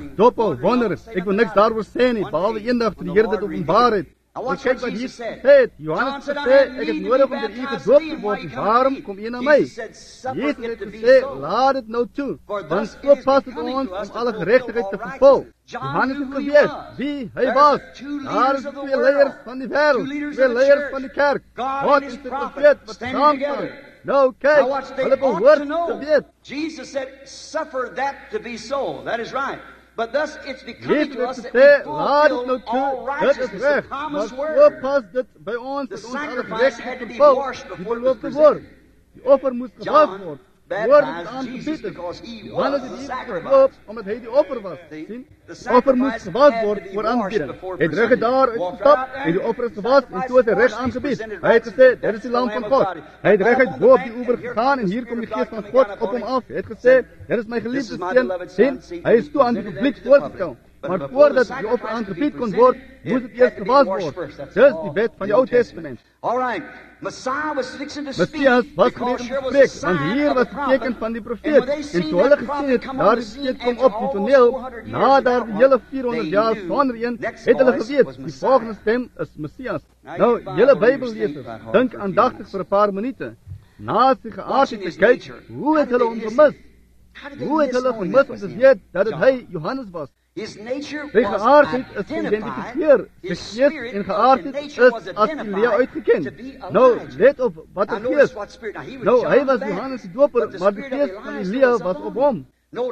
Ag, doppel, wonder, ek wil niks daaroor sê nie, behalwe eendag toe die Here dit openbaar het, Want kyk wat hier gesê het. Johannes het gesê, ek het nodig om deur u gedoop te word. Waarom kom u na my? Jesus het gesê, laat dit nou toe, want so pas dit ons om alle geregtigheid te vervul. Johannes het geweet wie hy was. Daar is twee leiers van die wêreld, twee leiers van die kerk. God is die profeet wat saamstaan. Nou kyk, hulle behoort te weet. Jesus said, suffer that to be so. That is right. But thus it's becoming to us that we fulfill all righteousness, the promised word. The sacrifice had to be washed before it was presented. Die offer moes gewas word. Baptized Jesus because he was the sacrifice. Omdat hy die offer was. Sien? Die offer moes gewas word voor aanbidding. Hy het reg daar uitgestap en die offer is gewas en toe het hy reg aangebied. Hy het gesê, dit is die lam van God. Hy het reguit bo op die oewer gegaan en hier kom die gees van God op hom af. Hy het gesê, dit is my geliefde seun. Sien? Hy is toe aan die publiek voorgestel. Maar voordat die offer aangebied kon word, moes dit eers gewas word. Dis die wet van die Ou Testament. Alright, Messiah was fixing to speak was gereed om te spreek, want hier was die teken van die profeet. En toe hulle gesien het, daar die profeet kom op die toneel, na daar die hele 400 jaar sonder een, het hulle geweet, die volgende stem is Messias. Nou, julle Bybellesers, dink aandagtig vir 'n paar minute. Na sy geaardheid te kyk, hoe het hulle hom gemis? Hoe het hulle gemis om te weet dat dit hy, Johannes was? Sy geaardheid is geïdentifiseer. Sy gees en geaardheid is as Elia uitgeken. Nou, let op wat die gees. Nou, hy was Johannes die doper, maar die gees van Elia was op hom.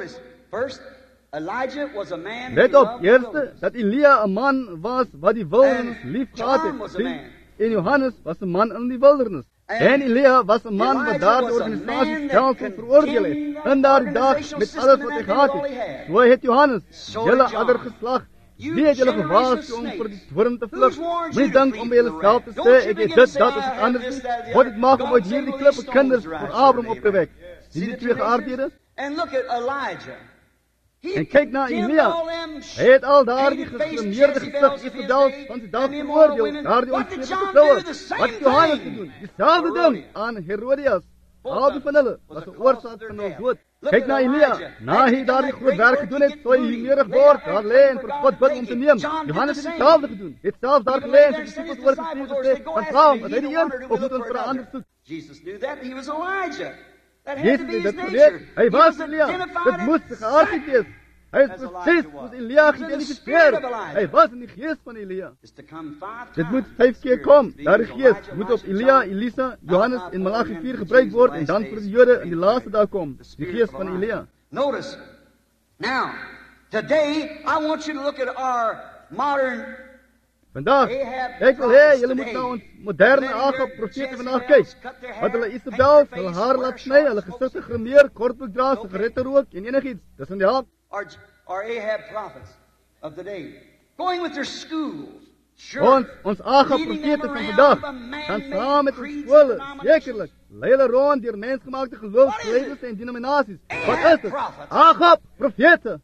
Let op, eerste, dat Elia 'n man was wat die wildernis lief gehad het. En Johannes was 'n man in die wildernis. En Elia was 'n man wat daar die organisasie self veroordeel het. In daardie dag met alles wat hy gehad het. So het Johannes, julle ander geslag, wie het julle gewaarsku om vir die doring te vlug? Moenie dink om by julleself te sê, ek het dit, dat is het anders. God het maak om uit hierdie klippe kinders vir Abraham op te wek. Sien die twee geaardhede? En kyk na Elia. Hy het al daardie geslimeerde gesig Isabel van sy dag veroordeel, daardie onsedige vroue. Wat het Johannes gedoen? Dieselfde ding aan Herodias. Albei van hulle was 'n oorsaak van hul dood. Kyk na Elia. Na hy daardie groot werk gedoen het, sou hy nederig word, daar lê en vir God bid om te neem. Johannes het dieselfde gedoen. Het self daar gelê en sy disippels oorgestuur gesê, "Van Abraham, is hy die een of moet ons vir 'n ander soek?" Jesus knew that he was Elijah. Jesus het dit geweet. Hy was Elia. Dit moes geaardheid wees. Hy is presies soos Elia geïdentifiseer. Hy was in die gees van Elia. Dit moet 5 keer kom. Daardie gees moet op Elia, Elisa, Johannes en Malagi 4 gebruik word en dan vir die Jode in die laaste dag kom. Die gees van Elia. Notice. Now, today I want you to look at our modern Vandag, ek wil hê julle moet na ons moderne Agab profete vandag kyk. Wat hulle Isabel, hulle haar laat sny, hulle gesigte grimeer, kortbroek dra, sigarette rook en enigiets. Dis in die hand. Our Ahab prophets of the day, going with their schools. Ons Agab profete van vandag, gaan saam met ons skole, sekerlik, lei hulle rond deur mensgemaakte geloofsleerders en denominasies. Wat is dit? Agab profete.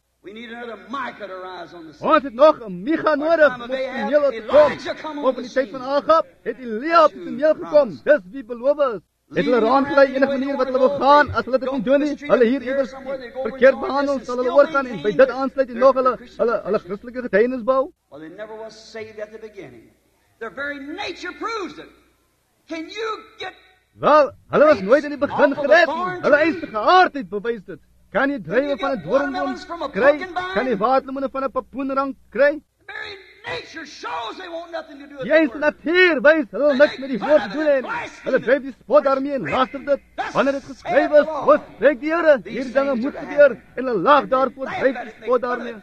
Ons het nog 'n Micha nodig om op die toneel te kom. Op die tyd van Agab het Elia op die toneel gekom. Dis wie beloof is. Het hulle raangelei enige manier wat hulle wil gaan, as hulle dit nie doen nie, hulle hier iewers verkeerd behandel, sal hulle oorgaan en by dit aansluit en nog hulle Christelike getuienis bou? Well, they never was saved at the beginning. Their very nature proves it. Can you get... Wel, hulle was nooit in die begin gered nie. Hulle eie geaardheid bewys dit. Kan jy druiwe van 'n doringboom kry? Kan jy waterlemoene van 'n papoenrank kry? Die einste natuur wys, hulle niks met die woord te doen en hulle dryf die spot daarmee en laster dit. Wanneer dit geskryf is, wat spreek die Here? Hierdie dinge moet gebeur en hulle lag daarvoor, dryf die spot daarmee.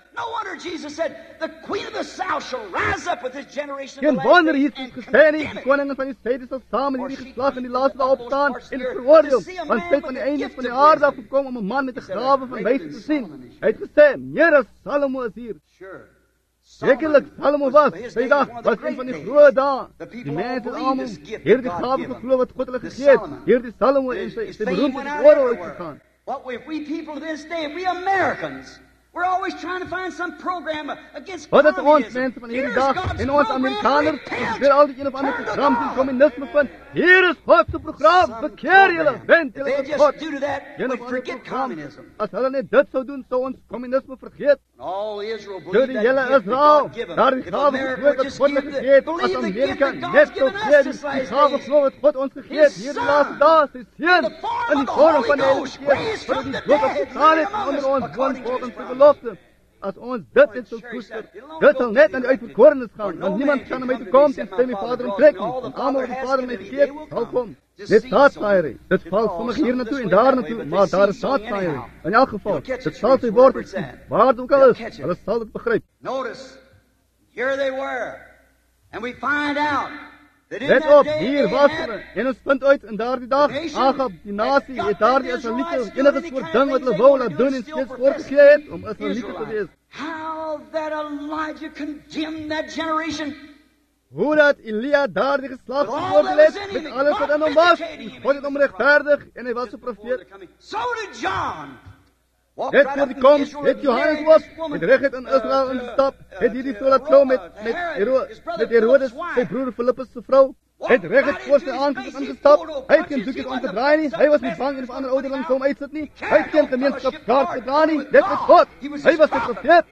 Geen wonder Jesus gesê nie, die koningen van die syde sal saam met hierdie geslag in die laaste dag opstaan en dit veroordeel, want tyd van die einde van die aarde af gekom om 'n man met 'n grawe van wysheid te sien. Hy het gesê, meer as Salomo is hier. Sekerlik, Salomo was, sy dag was een van die groot dae. Die mense het almal hierdie gawe geglo wat God hulle gegee het. Hierdie Salomo en sy beroemdheid het oral uitgegaan. We're always trying to find some program against Wat is ons communism. mense van hierdie Here's dag God's en ons program. Amerikaners, ons Repent. probeer al die een of ander program teen kommunisme vind. Hier is God se program, Some bekeer julle, program. wend If julle they tot just God. do to that, Een we of ander forget program. communism. As hulle net dit sou doen, sou ons kommunisme vergeet. All Israel Door believed die that hele gift that Israel, God given. daar die If gawe America gegee would dat just God give ons the, gegee het, believe as the gift Amerika that net God's sou given gee, us die this last gawe days. glo wat God ons gegee het, His hier die Son, laaste dae, sy seun, in the form in of die the vorm Holy van die Heilige Ghost, Gees, raised wat from die the dood dead, opgestaan het, among onder us, ons woon according to volgens his sy promise. belofte. As ons dit net sou koester, dit sal net aan die uitverkorenes gaan, want niemand kan na my toe kom tensy my Vader hom trek nie. En almal wat die Vader my gee, sal kom. Dit saadsaaier, dit val sommige hier na toe en daar na toe, maar daar is saadsaaier. In elk geval, dit sal sy wortels sien, waar het ook al is, hulle sal dit begryp. Notice, here they were. And we find out that in Let that op, day hier they was had hulle, en ons vind uit in daardie dag, Agab, die nasie, het daardie Israeliete enige soort ding wat hulle wou laat doen en steeds voorgegee het, om Israeliete te wees. How that Elijah condemned that generation. Hoe dat Elia daardie geslag veroordeel het, met alles wat in hom was, God het hom regverdig, en hy was 'n profeet. So did John. Net voor die kom, het Johannes was, het reg het in Israel ingestap, het hierdie vrou laat trou met Herodes, sy broer Filippus se vrou. Het reg het voor sy aangezicht ingestap, hy het geen doekjes omgedraai nie, hy was nie bang en of ander ouderling sou hom uitsit nie, hy het geen gemeenskapskaart gedra nie, dit met God, hy was 'n profeet.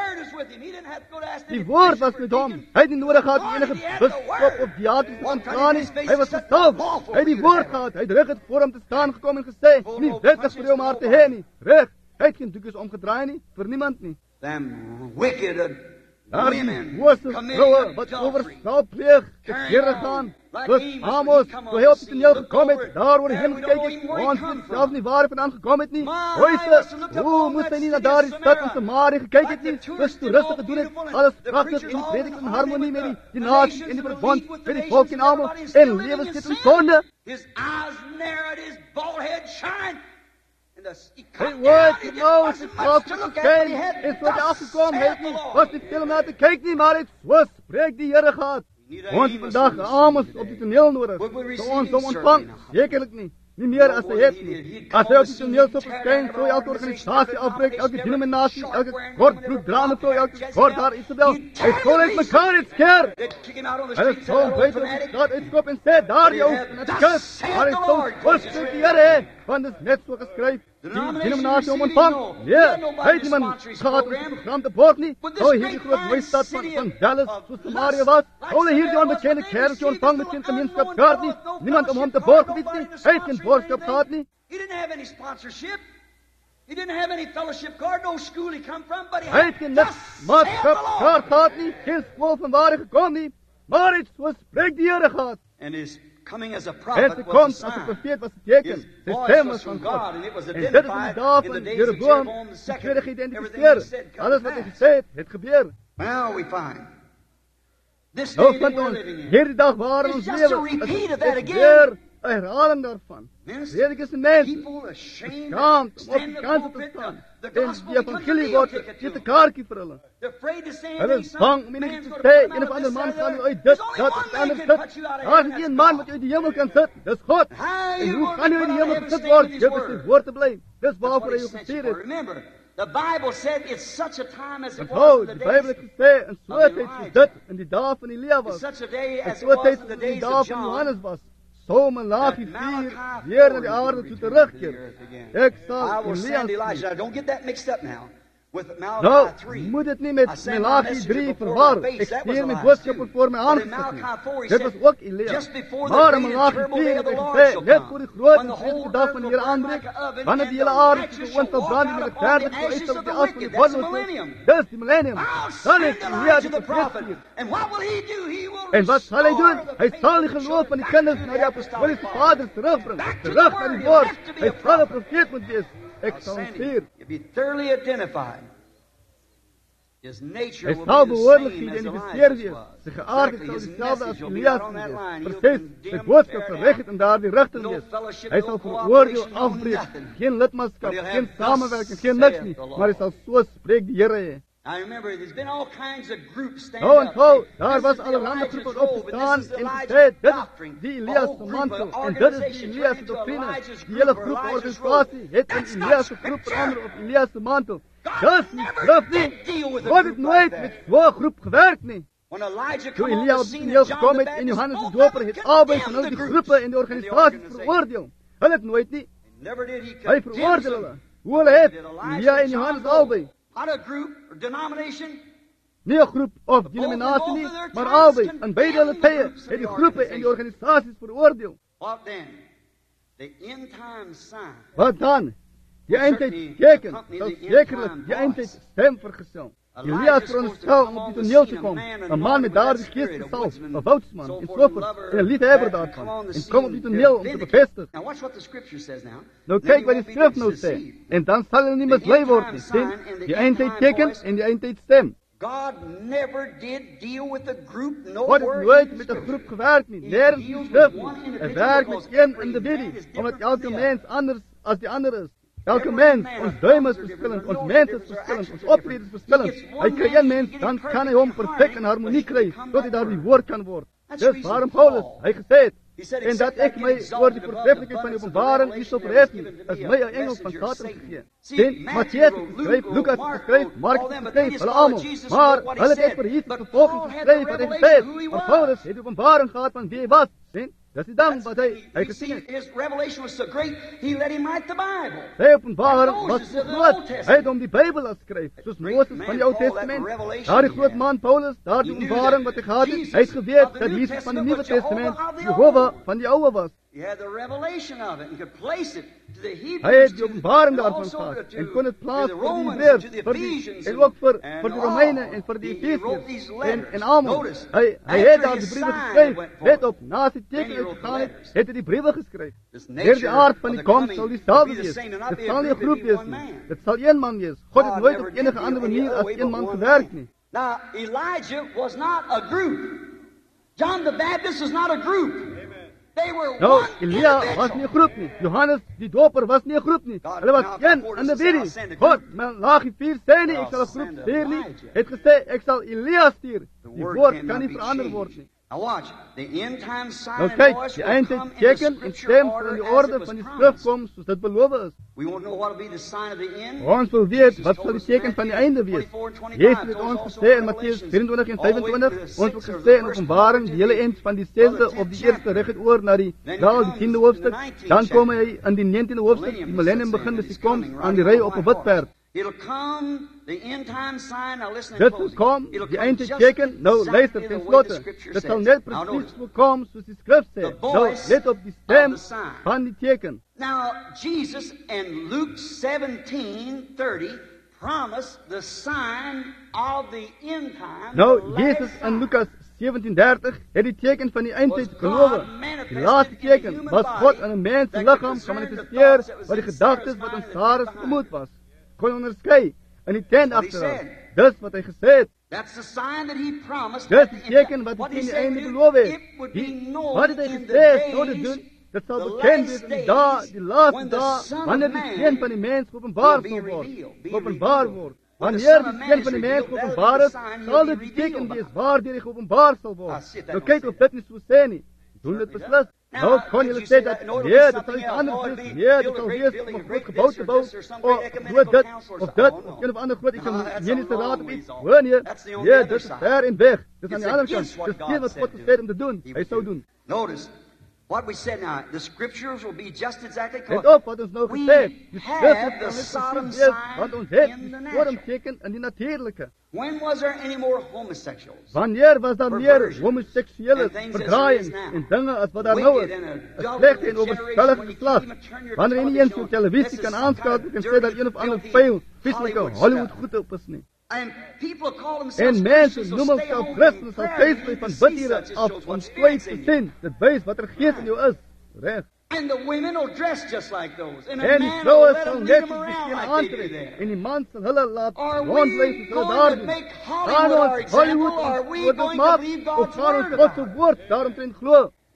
Die woord was met hom, hy het nie nodig gehad om enige biskop of diaken te aankla nie, hy was gesalf, hy het die woord gehad, hy het reg het voor hom te staan gekom en gesê, nie wettig vir jou maar te hê nie, reg, hy het geen doekjes omgedraai nie, vir niemand nie. Them wicked Daardie women bose committing vroue wat adultery. overspel pleeg, te kere gaan, soos Amos, toe hy op die toneel gekom het, daar waar hy heen gekyk het, ons weet self nie waar hy vandaan gekom het nie. Hoe moes hy nie na daardie stad in Samaria gekyk het nie, dis toeriste gedoen het, alles prachtig en die predik in harmonie met die nasie en die verbond, met die volk en almal, en lewe steeds in sonde. His eyes narrowed, his bald head shine. Hy woord, nou is die kraak verskyn, en so het hy afgekom, hy het nie, was nie veel om na te kyk nie, maar het so spreek die Here gehad. Ons het vandag Amos op die toneel nodig, so ons hom ontvang, zekerlik nie. Nie meer as hy het nie. As hy op die toneel so verskyn, so elke organisasie afbreek, elke denominatie, elke kort bloeddrama, so elke kort daar Isabel, hy sal uit mekaar het skeer. Hy is so buiten op die straat uitskop en sê, daar jou, en het kus, maar hy sal voorspreek die Here hê, want dit is net so geskryf. Die denominatie om ontvang, nee, hy het niemand gehad om die program te borg nie, so hier die groot mooie stad van Dallas, soos Samaria was, hulle hier die onbekende kerkje ontvang met geen gemeenskapskaart nie, niemand om hom te borg of iets nie, hy het geen borgskap gehad nie. He didn't have any sponsorship. He didn't have any fellowship card, no school he come from, but he Hy het geen maatskapskaart gehad nie, geen skool van waar hy gekom nie, maar hy het so spreek die Here gehad. And his coming as a En prophet sy was kom a as 'n sign. profeet was 'n teken, His sy voice stem was was van from God. God, and it was En dit is die identified dae in van the days of Jeroboam, Jeroboam die II. tweede Everything geïdentifiseer. he said come Alles wat hy to pass. gesê het gebeur. Now we find this day Nou that vind we're ons, living in. hierdie dag waarin It's ons just a lewe, repeat of is that again. weer 'n herhaling daarvan. Minister, Predikers en mense, people ashamed beskaamd to om op stand die the kant te pulpit, staan. the En gospel die becomes a evangelie meal word ticket to net 'n them. kaartjie vir hulle. They're afraid to say Hulle anything. is bang om enige te sê, een of ander man gaan uit dit, dat, ander sit. Daar is een man wat uit die hemel kan sit, dis God. En hoe gaan jy uit die hemel gesit word? Jy moet sy woord te bly. Dis waarvoor hy jou gestuur het. Remember, the Bible said it's such a time as it was Onthou, in the die Bybel het days, gesê, in so 'n tyd soos dit, in die dae van Elia it's was, such a day in as it so 'n was tyd in soos the in die days dae of van John. Johannes was, so Malachi That 4 Malachi weer na 4 die is aarde going toe to terugkeer. return to the earth Ek I sal will send Elia Elijah. stuur. Now, don't get that mixed up now with Nou, Malachi 3. moet dit nie met I sent my Malachi messenger 3 before verwar. my face. Ek That was stuur my Elijah boodskapper too. voor my But in aangesit. Malachi 4 he Dit said, was ook Elia. just before the Maar great in and Malachi terrible 4 day het of the hy Lord gesê, shall net come, voor die groot when en the whole vreeslike dag earth van will die Here burn aanbreek, like an oven, wanneer and die hele the aarde righteous so oond shall sal walk brand out met die upon the regverdig sal ashes uitstap of op die the as van die wicked. That's the goddelose. millennium. Dis die millennium. I'll Dan send het Elia Elijah die the profeet prophet. gestuur. And what will he do? He will En wat sal hy doen? restore the Hy faith sal of die the geloof van die children kinders back na to die the apostoliese apostolic vaders terugbring. Back to the Terug na word. die He'll woord. have to be Hy a sal 'n prophet. profeet moet wees. Ek I'll sal hom send stuur. him. He'll be thoroughly identified. His nature Hy will sal be the behoorlik same as geïdentifiseer Elijah's wees. was. Sy geaardheid Exactly. sal His dieselfde as message will be Elias right on that line. wees. He'll Presies, sy condemn, boodskap tear verreg down. het in daardie rigting No wees. fellowship, Hy no sal veroordeel, cooperation, no afbreek, nothing. geen lidmaatskap, But he'll geen have thus samewerking, geen saith niks nie, the Lord. maar hy sal so spreek die Here hê. I remember there's been all kinds of groups stand Nou up. onthou, Say, daar this was is allerhande Elijah's groepen robe, opgestaan and this is en Elijah's gesê, dit doctrine. is die A Elias whole se group mantel, of en dit is die organization Elias se turned into doktrine. Elijah's Die hele group or groep Elijah's organisasie robe. het in That's not Elias se groep scripture. verander op Elias se mantel. God Dis nie never skrif nie. did deal with a God het group nooit like met that. so 'n groep gewerk nie. When Elijah Toe come on Elia the op die scene toneel and John gekom the het en Baptist, Johannes die both of Doper them het albei van condemned hulle the die groups groepe en die and the organisasies organization. veroordeel. Hulle het nooit nie. Never did he Hy condemn veroordeel them. hulle. Hoe hulle het Did Elia en Johannes albei. Not a group or denomination. Nie 'n groep of denominasie nie, maar albei aan beide hulle tye het die groepe en die organisasies veroordeel. What then? The end time sign. Wat dan? Die eindtyd teken sal sekerlik die eindtyd stem vergesel. Elias veronderstel om op die toneel te kom, 'n man met daardie gees gesalf, 'n woudsman en so voort, en 'n liefhebber daarvan, en kom op die toneel om te bevestig. Now watch what the scripture says now. Nou kyk wat die skrif nou sê, en dan sal hulle nie mislei word nie, sien? Die eindtyd teken en die eindtyd stem. God never did deal with a group God het nowhere nooit in met 'n Scripture. groep gewerk nie, nergens in die skrif nie. Hy werk met een individu, omdat elke mens anders as die ander is. Elke mens, ons duim is verskillend, ons mens is verskillend, ons optrede is verskillend. Hy kry een mens, dan kan hy hom perfek in harmonie kry, tot hy daardie woord kan word. Dis waarom Paulus, hy gesê het, en dat ek my oor die voortreffelikheid van die openbaring nie sou verhef nie, is my 'n engel van Satan gegee. Sien, Mattheus het geskryf, Lukas het geskryf, Markus het geskryf, hulle almal, maar hulle het vir Jesus vervolgens geskryf wat hy gesê het, maar Paulus het die openbaring gehad van wie hy was, sien? Dis die ding wat hy gesien het. His revelation was so great, he let him write the Bible. Sy openbaring was so groot, hy het hom die Bybel laat skryf, soos Moses van die Ou Testament. Daardie groot man Paulus, daardie openbaring wat hy gehad het, hy het geweet dat Jesus van die Nuwe Testament Jehovah van die Oude was. He had the revelation of it and could place it to the Hebrews, Hy het die to openbaring and daarvan also gehad to en kon dit plaas the vir die Romans, Hebreërs, to the vir die Ephesians, en ook vir and die all. Romeine en vir die He wrote Efesiërs these en letters. almal. Notice, Hy after het daar his die briewe sign geskryf. went Let forth, op, na sy then he teken wrote uitgegaan the het, letters. het hy die briewe geskryf. This Deur die nature aard van of die the koms coming sal will dieselfde be the wees. same, and not Dit be a sal nie 'n group, groep it'll be wees one nie. man. Dit sal een man wees. God het God nooit never op did enige deal ander any manier other as way een but man one gewerk man. nie. Now, Elijah was not a group. John the Baptist was not a group. They were Nou, one Elia was nie 'n individual. groep nie. Johannes die Doper was nie 'n groep nie. Hulle was een individu. God, Malachi 4 sê nie ek sal 'n groep stuur nie. Het gesê ek sal Elia stuur. Die woord kan nie verander word nie. Now watch, the end time sign Nou and kyk, voice die will eindtyd come in the teken en scripture stem order in die as orde it was van die skrif promised. kom soos dit beloof is. We won't know what will be the sign of the end. Ons wil weet wat sal die teken van die einde wees. Jezus het ons gesê in Matteus 24 en 25, ons het gesê in Openbaring die hele eind van die 6de of die eerste reguit oor na die daal die 10de hoofstuk, dan kom hy in die 19de hoofstuk, die millennium begin dus die koms aan die ry op 'n wit perd. It'll come, the end time sign. Now listen Dit and sal close. kom, It'll die come eindtyd just teken, nou exactly luister the ten way the slotte, scripture dit sal says. net Now presies notice, so kom soos die skrif sê. the Nou voice let op die stem of the sign. van die teken. Now, Jesus in Luke 17:30 promised the sign of the end time. Nou, the last Jesus in sign. Lukas 17:30 het die teken van die eindtyd beloof. Die laaste teken was God in 'n mens se liggaam gemanifesteer wat die gedagtes wat in Sarah se gemoed was. Kon onderskei in die tent agter. Dis wat hy gesê het. That's the sign that he promised. Dis at die the end. teken wat What hy he teen die said einde would do, beloof het. it would be Die- known Wat het hy in the gesê sou dit days, doen? Dit sal the bekend last wees in die days, dae, die laaste when the dae, Son of wanneer die Man seun van die mens openbaar will be sal word. revealed, be Openbaar revealed. word. When the Wanneer Son die of Man seun is van die mens revealed, that'll openbaar be is, the sign he'll sal be dit die teken revealed wees by. waardeur hy geopenbaar sal I word. see it, that Nou don't kyk say of dit nie so sê nie. Doen dit beslis. Now, Nou kon did julle you sê say dat that? No, it'll nee, be dit something sal iets else. anders No, wees. it'll be Nee, dit build a sal great wees building, om a 'n great groot gebou this te or bou, this or some of great ecumenical groot dit, council or of something. dit, Oh, no. of een of ander groot No, ekonomie, that's nie a te raad long op iets. ways off. Hoor nie, That's the only nee, other dit is side. ver en weg. Dit is aan It's die ander kant. against what Dit is God teen wat said God to gesê het om te doen. He Hy would sou do. doen. Notice what we said now. The scriptures will be just exactly Let correct. op wat ons nou We gesê het. Die have skrif the sal net Sodom presies wees, sign want ons het in die the natural. stormteken in die natuurlike. When was there any more homosexuals? Wanneer was daar meer Perversion. homoseksuele And things as verdraaiing there is now. en dinge as wat daar nou is? Wicked and a 'n double Slegte en generation oorspellige when you geslag. can't even turn your Wanneer jy nie eens jou television on. televisie This kan is some aanskakel kind en of sê dat dirty, een of ander filthy vuil, vieslike Hollywood Hollywood stuff. goed op is nie. And people call themselves En mense Christians, so noem stay homself home Christen, in sal prayer. fees You bly need van to see bidure such. It af shows om what kwyt spirits te in you. sien. Dit wys wat er gees in jou is. Reg. And the women will dress just like those. And a En die man will vroue let sal them net lead them soos around diegene like they do aantrek. there. En die man sal hulle laat Are rondleef we soos hulle going daar to doen. make Gaan Hollywood our ons example, Hollywood or are ons we voorbeeld going to maak, believe of God's gaan ons word God se about it? woord daaromtrent glo?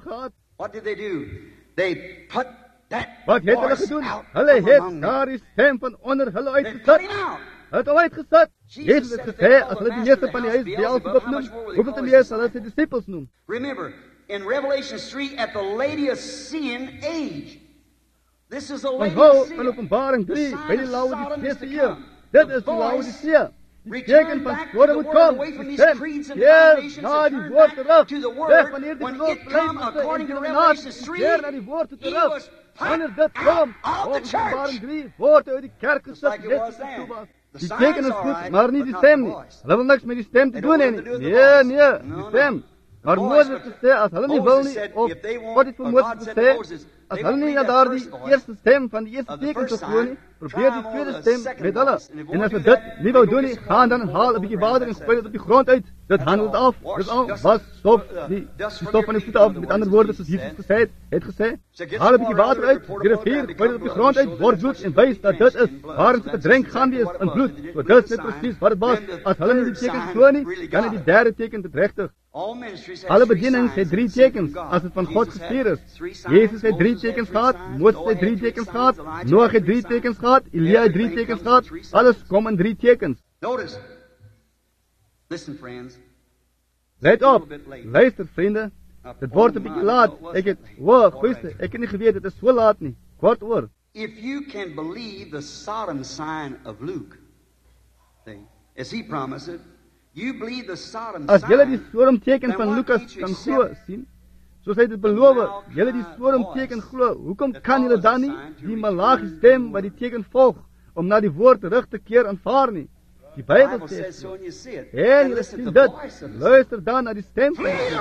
stem gehad. What did they do? They put that Wat het hulle voice gedoen? out Hulle from het among them. daar die stem van onder hulle They put uitgesit. him out. Het hom uitgesit. Jesus Jezus said, het if gesê, they call as the hulle die master meester of van the die house huis Beelzebub, Beelzebub how noem, much more will they hoeveel call te his meer sal hulle sy disciples noem? Remember, in Revelation 3, at the Laodicean age, Onthou in Openbaring 3 by die Laodicea. Dit is die Laodicea. Die teken van Sodom moet kom. Keer na die woord terug. Weg van hierdie geloofsbelijdenisse en denominaties. Keer na die woord terug. Wanneer dit kom, Openbaring 3, word uit die kerk gesit, net as dit toe was. Die teken is goed, maar nie die stem nie. Hulle wil niks met die stem te doen nie. Nee, die stem. Maar Moses het gesê, as hulle nie wil nie, of wat het vir Moses gesê, as hulle nie na daar die eerste stem van die eerste teken te glo nie, probeer die tweede stem met hulle. En as hulle dit nie wou doen nie, gaan dan haal 'n bietjie water en spuit dit op die grond uit. Dit handel het af. Dit al was stof, die stof van die voete af. Met ander woorde, soos Jesus gesê het, haal 'n bietjie water uit, die rivier, spuit dit op die grond uit, word bloed en wys dat dit is waarin se drink gaan wees in bloed. So dit is net presies wat dit was. As hulle nie die teken glo nie, dan het die derde teken bedregtig. Alle bedienings het 3 tekens, as het van God gestuur is. Jesus het 3 tekens gehad, Moses het 3 tekens gehad, Noach het 3 tekens gehad, Elia het 3 tekens gehad, alles kom in 3 tekens. Let op, luister vriende, dit word 'n bietjie laat, ek het nie geweet, dit is so laat nie, kort oor. If you can believe the Sodom sign of Luke, as he promised it, you believe the Sodom sign. As julle die Sodom teken van Lukas kan glo, sien, soos hy dit beloof, julle die Sodom teken glo, hoekom kan julle dan nie die Malachi stem wat die teken volg, om na die woord terug te keer aanvaar nie? Die Bybel sê so, en julle sien dit, luister dan na die stem van die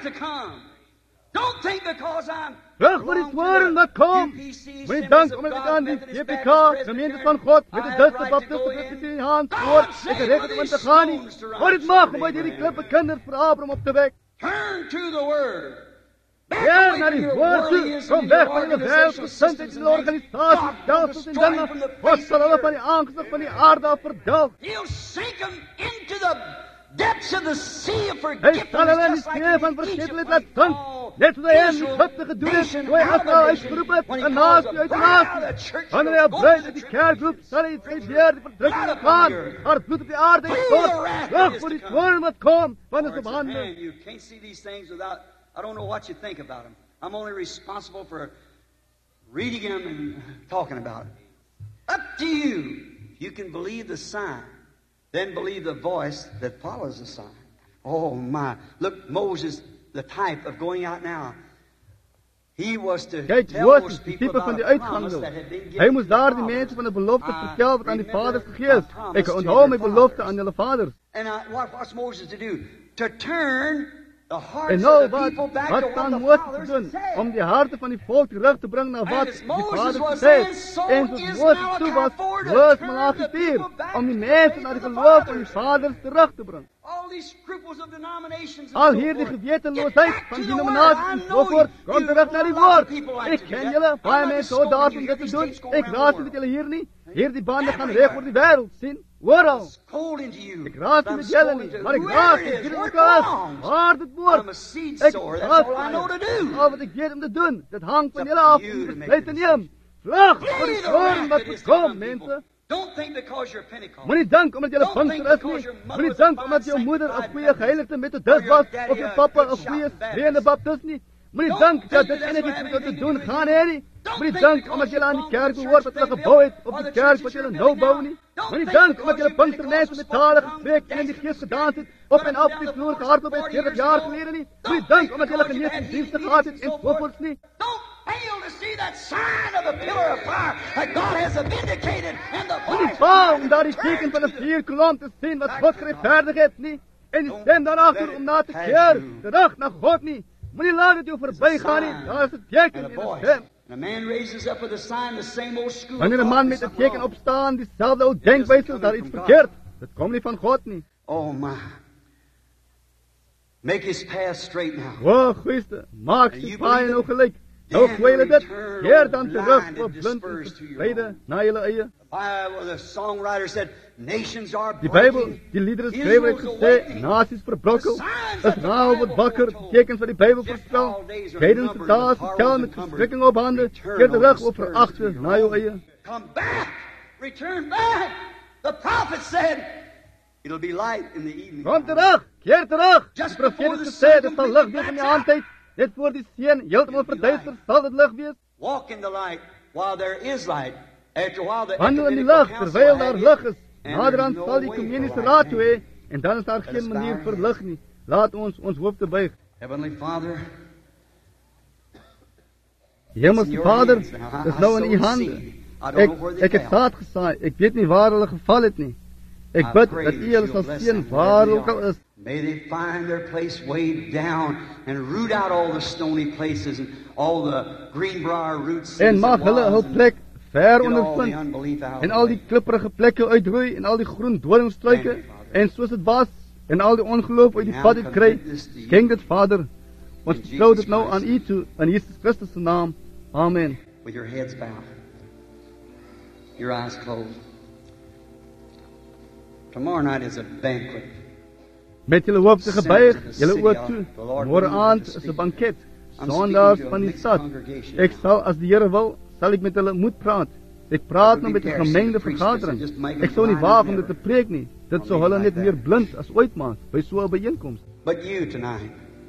terug voor die toren wat kom, moet jy dank omdat ek aan die JPK, gemeente van God, met die Duitse Baptiste Presbyteriaan woord, ek gerecht om in te gaan nie, wat het mag om uit hierdie klippe kinders vir Abraham op te wek. Turn to the word. Ja, naar die woord toe, kom weg van die welgesindheid en die organisatie, stelsels en dinge, wat sal hulle van die aangezicht van die aarde af verdulg. He'll sink them into the depths of the sea of Hy forgetfulness, sal hulle in die just like see van vergetelheid laat sink, net soos hy in Egypte gedoen het, toe hy Israel uitgeroep het, en nasie uit nasie. Wanneer hy opbreid uit die kerkgroep, sal hy sy deur die verdrukking gaan, haar bloed op die aarde uitstort, terug voor die toorn wat kom, van is op hande. Man, you can't see these things without, I don't know what you think about them. I'm only responsible for reading them and talking about it. Up to you. You can believe the sign, then believe the voice that follows the sign. Oh my, look, Moses, the type of going out now. He was to Kyk, tell those Moses, die people type van about die a promise uitgang. that had been Hy given moes to daar the die mense fathers. van die belofte vertel wat aan die vaders gegee is. Remember Ek the onthou my promise to belofte their aan julle vaders. And what's Moses to do? To turn the En hearts nou of the wat people back wat to what staan the Moses te fathers doen? had said. Om die harte van die volk terug te bring na wat as die Moses vaders was gesê saying, het. so En soos is Moses Malachi toe was, for to was turn Malachi the 4, people back om die to the mense faith na die of the geloof van die fathers. vaders terug te bring. All these scruples of denominations and Al so hierdie forth. gewetenloosheid Get back van to the denominaties word. en I so know voort, kom you terug na die know a lot woord. of people like Ek to do ken that. julle, I'm baie not mense just hou daarvan scolding dit you. te doen. These tapes go Ek around raas the dit world. julle hier nie. Hierdie bande gaan reg oor die wêreld, sien? Oral. It's cold into you. Ek raas I'm dit met julle scolding nie, to maar ek whoever raas it dit is, hier where met it us. belongs. Waar dit I'm woord. a seed Ek sower. That's raas all I know to do. al wat ek weet om te doen. Dit hang van It's julle up af to om you die to make besluit the te neem. Vlug vir die Flee the toorn wrath wat that is to kom, come, mense. people. Don't think because you're Pentecost. Moenie dink omdat jy 'n Don't think Pinkster is because your nie. mother Moenie was a dink omdat jou fine moeder 'n sanctified goeie Methodist, geheiligde or Methodist your was daddy of jou a pappa 'n good goeie shot Baptist. reëne Baptist nie. Moenie Don't dink dat think dit that's enigiets what met jou te having doen anything gaan to hê do. nie. Don't Moenie think dink because omdat jy you aan die belong to kerk the behoort wat church hulle they gebou het built, of or die the kerk church wat that julle you're nou building bou now. nie. Don't Moenie think dink because omdat jy 'n you're Pinkstermens Pentecostal met tale spoken gespreek en in die tongues, gees danced gedans het in the op spirit, en af running die down the vloer forest gehardloop het 40 40 years jaar ago. gelede nie. Don't Moenie dink think omdat jy because you had geneesdienste healing gehad het meetings en and so so voort nie. Don't fail to see that sign of the pillar of fire that God has vindicated and the Moenie voice faal of om God daar die has teken van 'n turned vuurkolom te sien wat God geregverdig het nie. En die stem daarachter om na te keer, terug na God nie. Moenie laat dit jou verbygaan nie. Daar is 'n teken and en a 'n voice. stem. And a man raises up with a sign, the same old school. Wanneer 'n man met 'n teken opstaan, dieselfde ou denkwyse, daar iets verkeerd. Dit kom nie van God nie. Oh my. Make his path straight now. O, Christus, maak sy paai nou gelyk. Nou gooi hulle dit, keer dan terug op blind en verspreide na julle eie. The songwriter said, nations are Die Bybel, breaking. die liedere het gesê, nasies verbrokkel, Israel word wakker, die tekens wat die Bybel voorspel, tydens die dae tel met verstrikking op hande, keer terug op veragte na jou eie. Come back! Return back! The prophet said, it'll be light in the evening. Kom terug, keer terug. Die profeet het gesê, dit sal lig wees in die aandtyd, net voor die seun heeltemal verduister, sal dit lig wees. Walk in the light. while there is light. After a while, the Wandel in die lig, terwyl daar lig is. Naderhand sal die kommuniese raad toe hê, en dan is daar geen manier vir lig nie. Laat ons ons hoofde buig. Heavenly Father, Hemelse Vader, dis nou in U hande. Ek het saad gesaai. Ek weet nie waar hulle geval het nie. Ek bid dat U hulle sal seën waar ook al is. may they find their place way down and root out all the stony places and all the greenbrier roots. En mag hulle hul plek ver ondervind en al die klipprige plekke uitroei en al die groen doringstruike en soos dit was en al die ongeloof uit die pad het kry. Skenk dit, Vader. Ons vertrou dit nou aan U toe in Jesus Christus se naam. Amen. With your heads bowed, your eyes closed. Tomorrow night is a banquet. Met julle hoofde gebuig, julle oë toe. Môre aand is 'n banket. Sondaars van die stad. Ek sal, as die Here wil, sal ek met hulle moet praat. Ek praat nou met 'n gemengde vergadering. Ek sou nie waag om dit te preek nie. Dit sou hulle net meer blind as ooit maak by so 'n byeenkoms. But you tonight,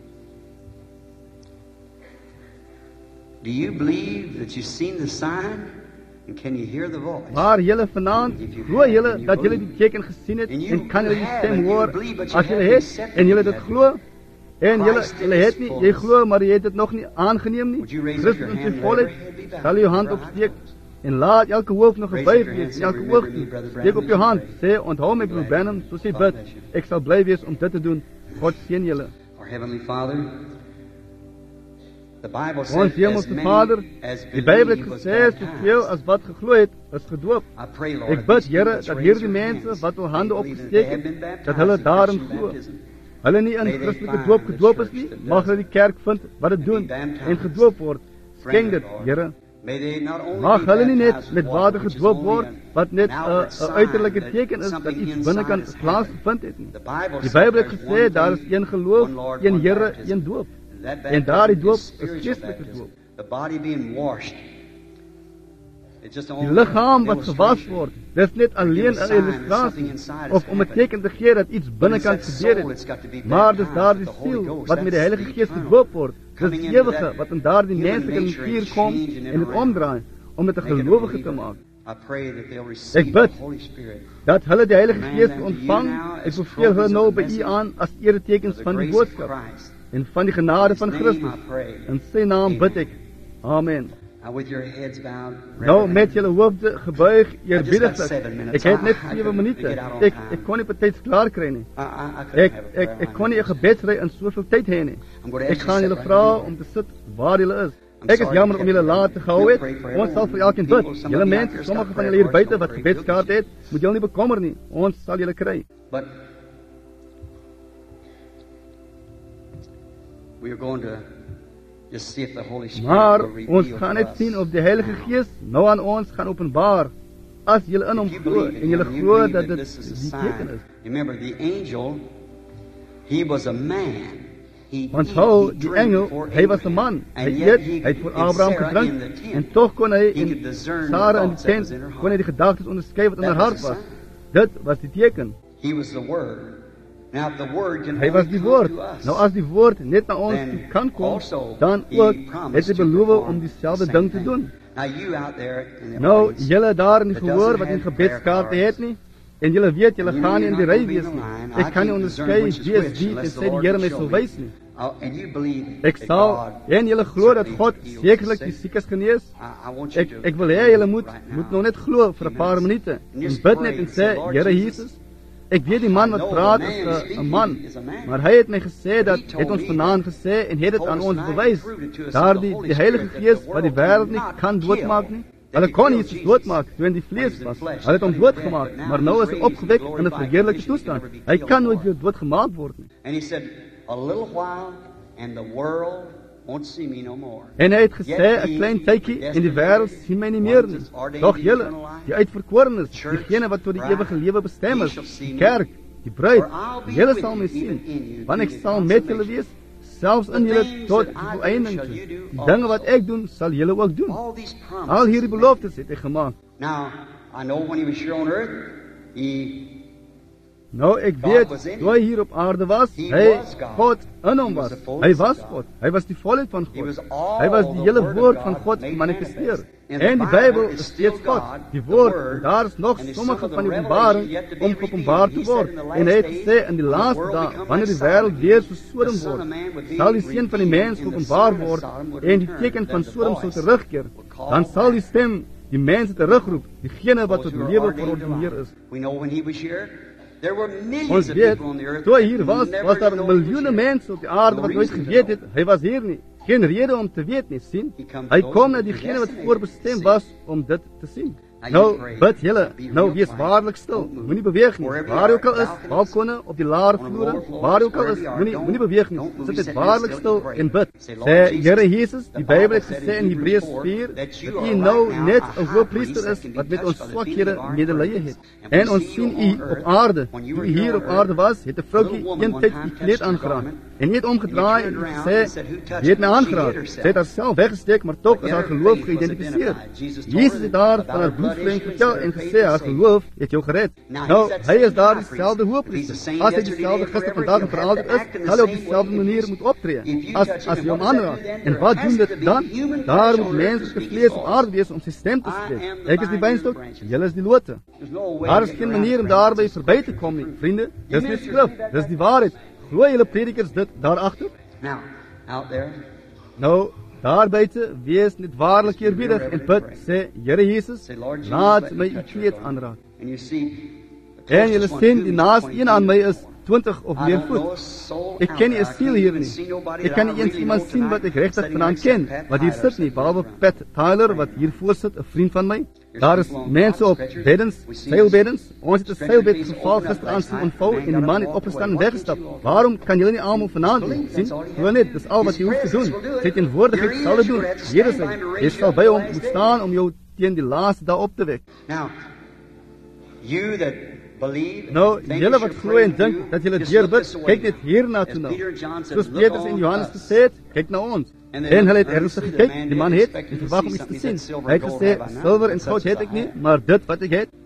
do you believe that you've seen the sign? And can you hear the voice? Maar julle vanaand, glo julle dat julle die teken gesien het en kan julle die stem hoor? As julle het en julle dit glo en julle het nie, jy glo maar jy het dit nog nie aangeneem nie. Christus in sy volheid, sal jou hand opsteek en laat elke hoof nog gebuig wees, elke oog toe. Steek op jou hand, sê onthou my broer Branham, soos hy bid. Ek sal bly wees om dit te doen. God seën julle. Our Heavenly Father, the Bible says, Ons Hemelse Vader, die Bybel het gesê, soveel as wat geglo het, is gedoop. I pray, Lord, Ek bid, Here, dat hierdie mense wat hul hande opgesteek het, dat hulle daarin glo. Hulle nie in Christelike doop gedoop is nie, mag hulle die kerk vind wat dit doen en gedoop word. Skenk dit, Here. Mag hulle nie net met water gedoop word, wat net 'n uiterlike teken is dat iets binnekant plaasgevind het nie. Die Bybel het gesê, daar is een geloof, een Here, een doop. En daardie doop is geestelike doop. Die liggaam wat gewas word, dis net alleen 'n illustrasie of om 'n teken te gee dat iets binnekant gebeur het. Maar dis daardie siel wat met die Heilige Gees gedoop word. Dis die ewige wat in daardie menslike natuur kom en dit omdraai om dit 'n gelowige te maak. Ek bid dat hulle die Heilige Gees ontvang. Ek beveel hulle nou by U aan as eretekens van die boodskap en van die genade van Christus. In sy naam bid ek. Amen. Nou met julle hoofde gebuig, eerbiediglik. Ek het net 7 minute. Ek kon nie betyds klaar kry nie. Ek kon nie 'n gebedsry in soveel tyd hê nie. Ek gaan julle vra om te sit waar julle is. Ek is jammer om julle laat te gehou het. Ons sal vir elkeen bid. Julle mense, sommige van julle hier buite wat gebedskaart het, moet julle nie bekommer nie. Ons sal julle kry. But we are going to just see if the Holy Spirit Maar will reveal ons gaan net to us sien of die Heilige Gees nou aan ons gaan openbaar. As julle in hom glo en julle glo dat dit die teken is. Remember, the angel, he was a man. Onthou, die engel, hy was 'n man. Hy het voor Abraham gedrink en tog kon hy in Sara in die tent kon hy die gedagtes onderskei wat in haar hart was. Dit was die teken. He was the Word. Now, if the Word can Hy was die woord. Nou as die woord net na ons toe kan kom, dan ook het hy beloof om dieselfde ding te doen. Now, you out there in the Nou, audience, julle daar in die gehoor wat in gebedskaarte het nie, en julle weet, julle gaan nie in die ry wees nie. Ek kan nie onderskei wie is wie en sê die Here my sal wys nie. and you believe Ek that sal, God en julle glo dat God sekerlik die siekes genees. I want you Ek wil hê julle moet nou net glo vir 'n paar minute en bid net en sê, Here Jesus, ek weet die man wat praat is 'n man, maar hy het my gesê dat, het ons vanaand gesê en het dit aan ons bewys, daardie die Heilige Gees wat die wêreld nie kan doodmaak nie. Hulle kon Jesus doodmaak toe in die vlees was. Hulle het hom doodgemaak, maar nou is hy opgewek in 'n verheerlikte toestand. Hy kan nooit weer doodgemaak word nie. And he said, a little while and the world won't see me no more. En hy het gesê, 'n klein tydjie en die wêreld sien my nie meer nie. Doch julle, die uitverkorenes, diegene wat tot die ewige lewe bestem is, die kerk, die bruid, julle sal my sien, want ek sal met julle wees, selfs in julle tot die volëinding toe. Die dinge wat ek doen, sal julle ook doen. All these Al promises. hierdie beloftes het hy gemaak. Now, I know when he was here on earth, he Nou, ek weet, toe hy hier op aarde was, hy, God in hom was. Hy was God. Hy was die volheid van God. Hy was die hele woord van God gemanifesteer. En die Bybel is steeds God, die woord, en daar is nog sommige van die openbaring om geopenbaar te word. En hy het gesê, in die laaste dag, wanneer die wêreld weer so Sodom word, sal die seun van die mens geopenbaar word, en die teken van Sodom sal terugkeer. Dan sal die stem die mense terugroep, diegene wat tot lewe verordeneer is. Ons weet, toe hy hier was daar miljoene mense op die aarde wat nooit geweet het, hy was hier nie. Geen rede om te weet nie, sien. Hy kom na diegene wat voorbestem was om dit te sien. Nou, bid julle, nou wees waarlik stil, moenie beweeg nie. Waar ook al is, balkonne, op die laer vloere, waar ook al is, moenie beweeg nie. Sit dit waarlik stil en bid. Sê, Here Jesus, die Bybel het gesê in Hebreërs 4, dat U nou net 'n hoëpriester is wat met ons swakhede medelee het. En ons sien U op aarde. Toe U hier op aarde was, het 'n vroutjie eentyd U kleed aangeraak. En U het omgedraai en gesê, wie het my aangeraak? Sy het haarself weggesteek, maar tog is haar geloof geïdentifiseer. Jesus het daar van haar bloedvlek vertel en gesê, haar geloof het jou gered. Nou, hy is daar dieselfde hoëpriester. As hy dieselfde gister, vandag en vir altyd is, sal hy op dieselfde manier moet optree. As jy hom aanraak. En wat doen dit dan? Daar moet mense vlees op aarde wees om sy stem te spreek. Ek is die wynstok, julle is die lote. Daar is geen manier om daarby verby te kom nie, vriende. Dis nie skrif, dis die waarheid. Glo julle predikers dit daar agter? Nou, daar buite, wees net waarlik eerbiedig en bid, sê, Here Jesus, laat my U kleed aanraak. En julle sien, die naaste een aan my is 20 of meer voet. Ek ken nie 'n siel hier nie. Ek kan nie eens iemand sien wat ek regtig vanaand ken, wat hier sit nie, behalwe Pat Tyler, wat hier voor sit, 'n vriend van my. Daar is mense op beddens, seilbeddens. Ons het 'n seilbed geval gisteraand sien ontvou en die man het opgestaan en weggestap. Waarom kan julle nie almal vanaand doen? Sien? Glo net, dis al wat jy hoef te doen. Sy teenwoordigheid sal dit doen. Here sê, jy sal by hom moet staan om jou teen die laaste dag op te wek. Nou, julle wat glo en dink dat julle deurbid, kyk net hierna toe nou. Soos Petrus en Johannes gesê het, kyk na ons. En hulle het ernstig gekyk, die man het, en verwag om iets te sien. Hy het gesê, silwer en goud het ek nie, maar dit wat ek het.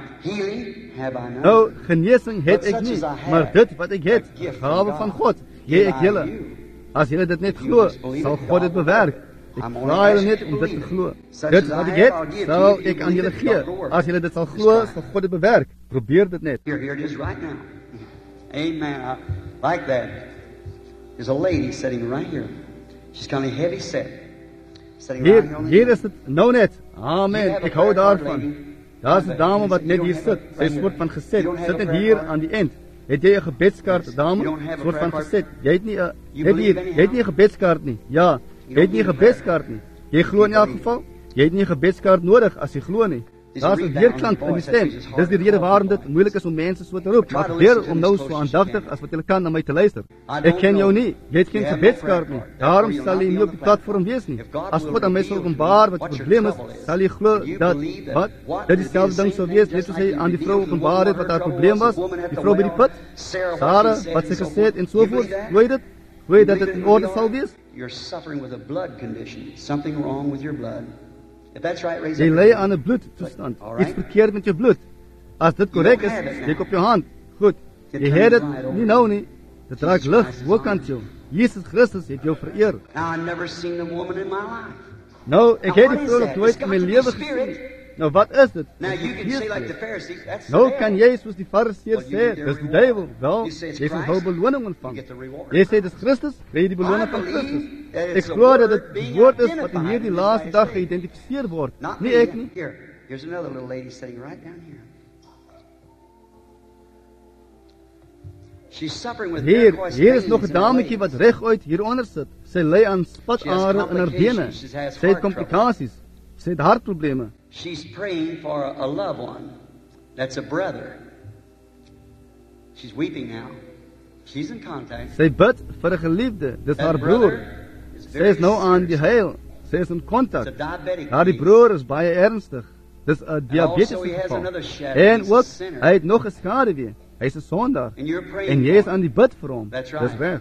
Nou, genesing het ek nie, maar dit wat ek het, gawe van God, gee ek julle. As julle dit net glo, sal God dit bewerk. Ek vra julle net om dit te glo. Dit wat ek het, sal ek aan julle gee. As julle dit sal glo, sal God dit bewerk. Probeer dit net. Here it is right now. Amen. Like that. There's a lady sitting right here. She's kind of heavy set. Hier is dit nou net. Amen. Ek hou daarvan. Daar is 'n dame wat net hier sit. Sy is soort van geset. Sit net hier aan die eind. Het jy 'n gebedskaart, dame? Soort van geset. Jy het nie 'n gebedskaart nie. Ja, jy het nie 'n gebedskaart nie. Jy glo in elk geval. Jy het nie 'n gebedskaart nodig as jy glo nie. Daar is 'n weerklank in die stem. Dis die rede waarom dit moeilik is om mense so te roep. Maar probeer om nou so aandagtig as wat jy kan na my te luister. Ek ken jou nie. Jy het geen gebedskaart nie. Daarom sal jy nie op die platform wees nie. As God aan my sal openbaar wat die probleem is, sal jy glo dat dit dieselfde ding sou wees net soos hy aan die vrou openbaar het wat haar probleem was, die vrou by die put, Sarah, wat sy gesê het en so voort. Glo jy dit? Glo jy dat dit in orde sal wees? You're suffering with a blood condition. Something wrong with your blood. If that's right, raise jy lê aan 'n bloedtoestand. Iets verkeerd met jou bloed. As dit korrek is, steek op jou hand. Goed. Jy het dit nie nou nie. Dit raak lig bokant jou. Jesus Christus het jou vereer. Nou, ek het die vrou nog nooit in my lewe gesien. Nou, wat is dit? Nou kan jy soos die Fariseërs sê, dis die duiwel. Wel, jy sal beloning ontvang. Jy sê dis Christus, kry jy die beloning van Christus. Ek glo dat dit die woord is wat in hierdie laaste dag geïdentifiseer word. Nie ek nie. Here's another little lady sitting right down here. She's suffering with hier is nog 'n dametjie wat reguit hieronder sit. Sy ly aan spatare in haar bene. Sy het komplikasies. Sy het hartprobleme. She's praying for a loved one. That's a brother. She's weeping now. She's in contact. Sy bid vir 'n geliefde. Dis haar broer. Sy is nou aan die heil. Sy is in kontak. Haar broer is baie ernstig. Dis 'n diabetiese geval. En ook, hy het nog 'n skaduwee. Hy is 'n sondaar. En jy is aan die bid vir hom. Dis reg.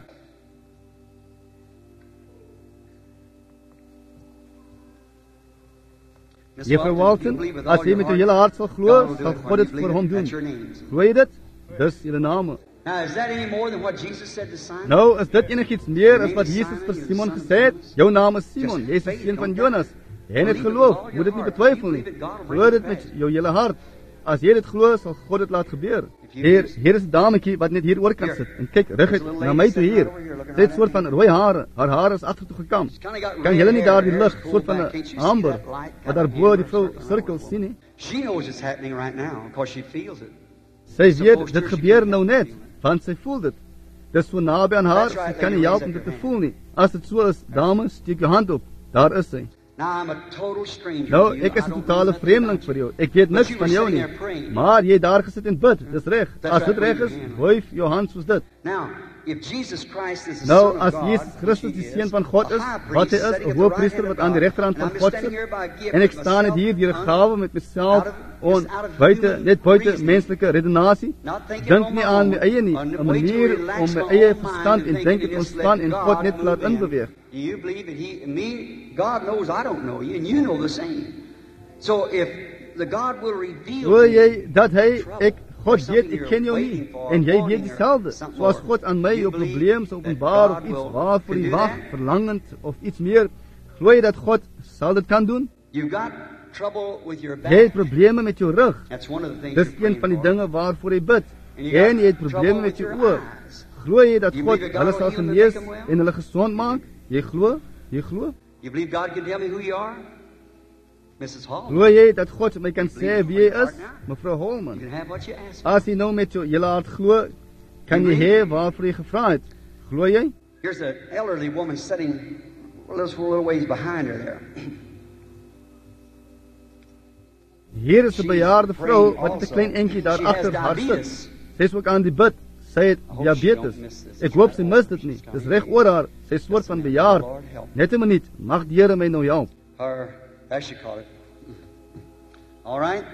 Juffrou Walton, as jy met jou hele hart sal glo, sal God dit vir hom doen. Glo jy dit? dis julle name. Now, is that any more than what Jesus said to Simon? Nou, is dit enigiets meer as wat Jesus vir Simon gesê het? Jou naam is Simon, jy is die seun van Jonas. Jy het geloof, moet dit nie betwyfel nie. Glo dit met jou hele hart. As jy dit glo, sal God dit laat gebeur. Hier is 'n dametjie wat net hier oor kan sit en kyk reguit na my toe hier. Sy het soort van rooi hare. Haar hare is agtertoe gekam. Kan julle nie daar die lig, soort van 'n amber wat daar bo die vrou sirkel sien nie? She knows it's happening right now because she feels it. Sy weet dit gebeur nou net, want sy voel dit. Dis so naby aan haar, sy kan nie help om dit te voel nie. As dit so is, dames, steek jou hand op. Daar is sy. Now I'm a total stranger Nou, to you. ek is 'n totale vreemdeling vir jou. Ek weet niks van jou nie. Maar jy het daar gesit en bid. Dis reg. As dit reg is, wuif jou hand soos dit. Now, if Jesus Christ is the Nou, Son as of God, Jesus Christus die he seun is van God a is, high priest wat hy is, sitting 'n at the hoëpriester right wat hand aan of die regterhand God. van And I'm God standing sit. here by a gift En ek of staan net myself, hier deur 'n gawe met myself out of buite human net buite reasoning. menslike redenasie. Not thinking Dink on nie my aan own, my eie nie, on the 'n way to manier relax om my my eie own verstand mind en and denke thinking te just ontspan let en God God net laat move in. inbeweeg. Do you believe that God knows I don't know you, and you know the same. So if the God will reveal Wil to jy you dat hy trouble, God or weet something ek ken jou you're nie waiting for, en jy wanting weet dieselfde. or something Soos more. God aan my You jou believe probleem sal that openbaar God of iets will waarvoor jy do wag, that? verlangend of iets meer, glo jy dat God sal dit kan doen? You got trouble with your Jy het back. probleme met jou rug. That's one of the things Dis you're een praying van die for. dinge waarvoor jy bid. And you got En jy het trouble probleme met with jou your oë. eyes. Glo jy dat You God believe that hulle God sal will heal them, genees make them well? en hulle gesond maak? Jy glo? Jy glo? You believe God can tell me who you are? Mrs. Hall. Glo jy dat God my kan sê wie jy is? Mevrou You Holman. can have what you ask for. As jy nou met jou hele hart glo, kan jy hê waarvoor jy gevra het. Glo jy? Here's an elderly woman sitting a little ways behind her there. Hier is 'n bejaarde vrou wat met 'n also. klein entjie daar She has agter haar diabetes. sit. Sy is ook aan die bid. Sy het hope she diabetes. don't miss this. Ek hoop sy mis dit nie. Dis reg oor haar. Sy is soort van bejaard. Net 'n minuut. Mag die Here my nou help. Or, as she called it. All right?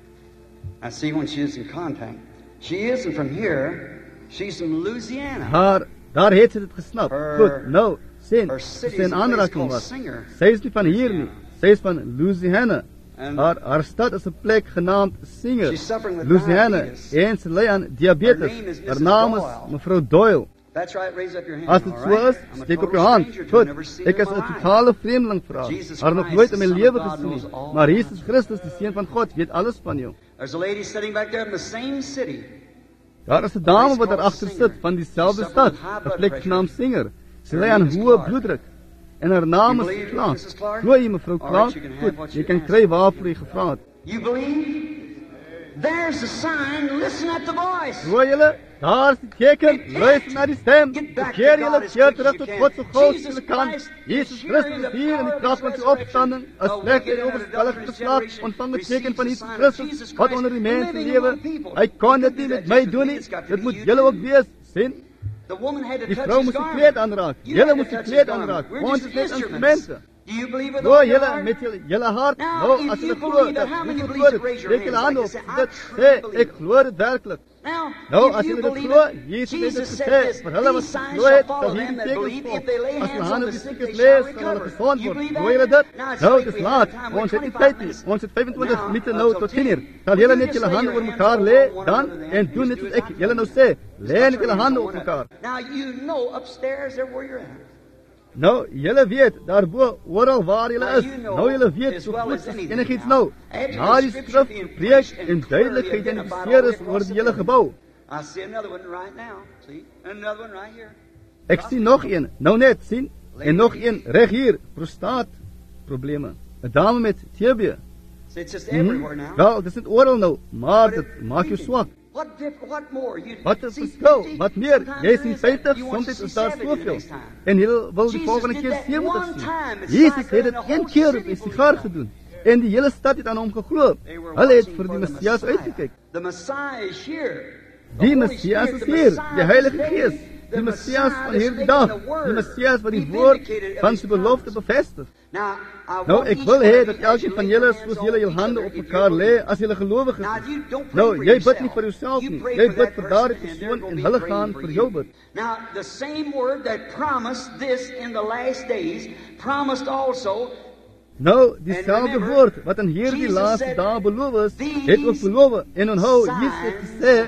I see when she is in contact. She isn't from here. She's from Louisiana. Daar het sy dit gesnap. Her- Goed, nou, sien, her sy city is is in a place aanraking called was. Singer. Sy is nie van hier nie. Sy is van Louisiana. And Haar stad is 'n plek genaamd Singer, she's suffering with Louisiana. diabetes. En sy ly aan diabetes. Her name is Haar Mrs. naam is Doyle. Mevrou Doyle. That's right, raise up your hand. As dit all so right? is, I'm a steek op total jou hand. stranger to her, Goed, never seen ek her is in 'n my life. totale vreemdeling vir haar. Jesus Haar nog Christ, nooit in my the Son lewe of God, gesien knows nie. all Maar about Jesus Christus, die seun van God, weet alles van jou. There's a lady sitting back there in the same city. Daar is 'n dame wat daar agter sit van dieselfde stad, 'n plek genaamd Singer. Sy ly aan hoë bloeddruk. En haar naam is Clark. Glo jy mevrou Clark? Goed, jy kan kry waarvoor jy gevra het. You believe? There's the sign. Listen at the voice. Glo julle? Daar is die teken. Luister na die stem. Bekeer julle keer terug tot God so gou as julle kan. Jesus Christus is hier in die krag van sy opstanding. As plek in oorspellige geslag ontvang die teken van Jesus Christus wat onder die mense lewe. Hy kon dit nie met my doen nie. Dit moet julle ook wees. Sien? The woman had to Die touch vrou his moes die garment. kleed aanraak. You Julle had moes to die touch kleed his garment. aanraak. We're Ons just is net instruments. instrumente. Do you believe with Glo all your julle heart? met julle hart. Now, Nou, if as you julle believe glo that, dat how many jy believe glo it? Raise your dit, steek julle hands hand op. like this. I Dit truly sê, believe ek it. glo dit werklik. Now, Nou, if as you julle dit believe glo, it, Jesus het dit Jesus said gesê, this, vir hulle wat these signs glo shall het, follow sal them hierdie that tekens believe. volg. If they lay As hands hulle on hande the op die sick, siekes they shall lees, sal hulle recover. gesond You word. believe Glo that? julle dit? Now, it's Nou, late. dis We laat. have time. Ons het nie 25 tyd nie. minutes. Ons het 25 Now, minute nou till tot 10. 10:00. Sal Will julle you net just julle lay hande your oor hands mekaar on lê one dan another en then? doen net Just soos do it ek like julle nou that. sê. Just Lê touch net your julle hands hande on op one mekaar. another. Now, you know upstairs there where you're at. Nou, julle weet, daarbo, oral waar julle Now, is, you know nou julle weet as so well goed as as anything enigiets now. nou. After Na the die scripture skrif being gepreek preached en and clearly duidelik identified geïdentifiseer all is across oor the die hele building. gebou. I see another one right now. See? Another one right here. Ek sien nog een, nou net, sien? En nog een, reg hier, prostaatprobleme. 'n Dame met TB. See, it's just everywhere now. Wel, dit is oral nou, maar dit maak jou swak. What more? You Wat is see verskil? 50, Wat meer? sometimes Jy there sien is that. 50, You want to soms is see daar 70 the soveel. next time. En jy wil die Jesus volgende did keer that 70 one sien. time. It's Jesus like het dit the whole een keer op city die believed sigaar that. gedoen. En die hele stad het aan hom geglo. They were Hulle het watching vir die for the Messias Messiah. uitgekyk. The Messiah is here. Die Holy Messias Spirit, is the hier, Messiah die of Heilige this day, Gees, the die Messias Messiah van that's hierdie making dag, the word die Messias wat die be woord vindicated of van his sy belofte promise. bevestig. Now, I Nou, want ek each wil one hê of dat you, as elkeen you van lay julle, your soos hands julle on julle each hande other, op if mekaar you're lê, as julle gelowig Now, is. you don't pray Nou, for jy bid yourself. nie vir jouself You nie. pray Jy for bid that vir daardie person, and persoon they're en gonna hulle be gaan praying for vir you. jou bid. Now, the same word that promised this in the last days promised also. Nou, dieselfde remember, woord wat in hierdie Jesus laaste said, dae beloof is, "These het ook beloof. En onthou, Jesus het gesê,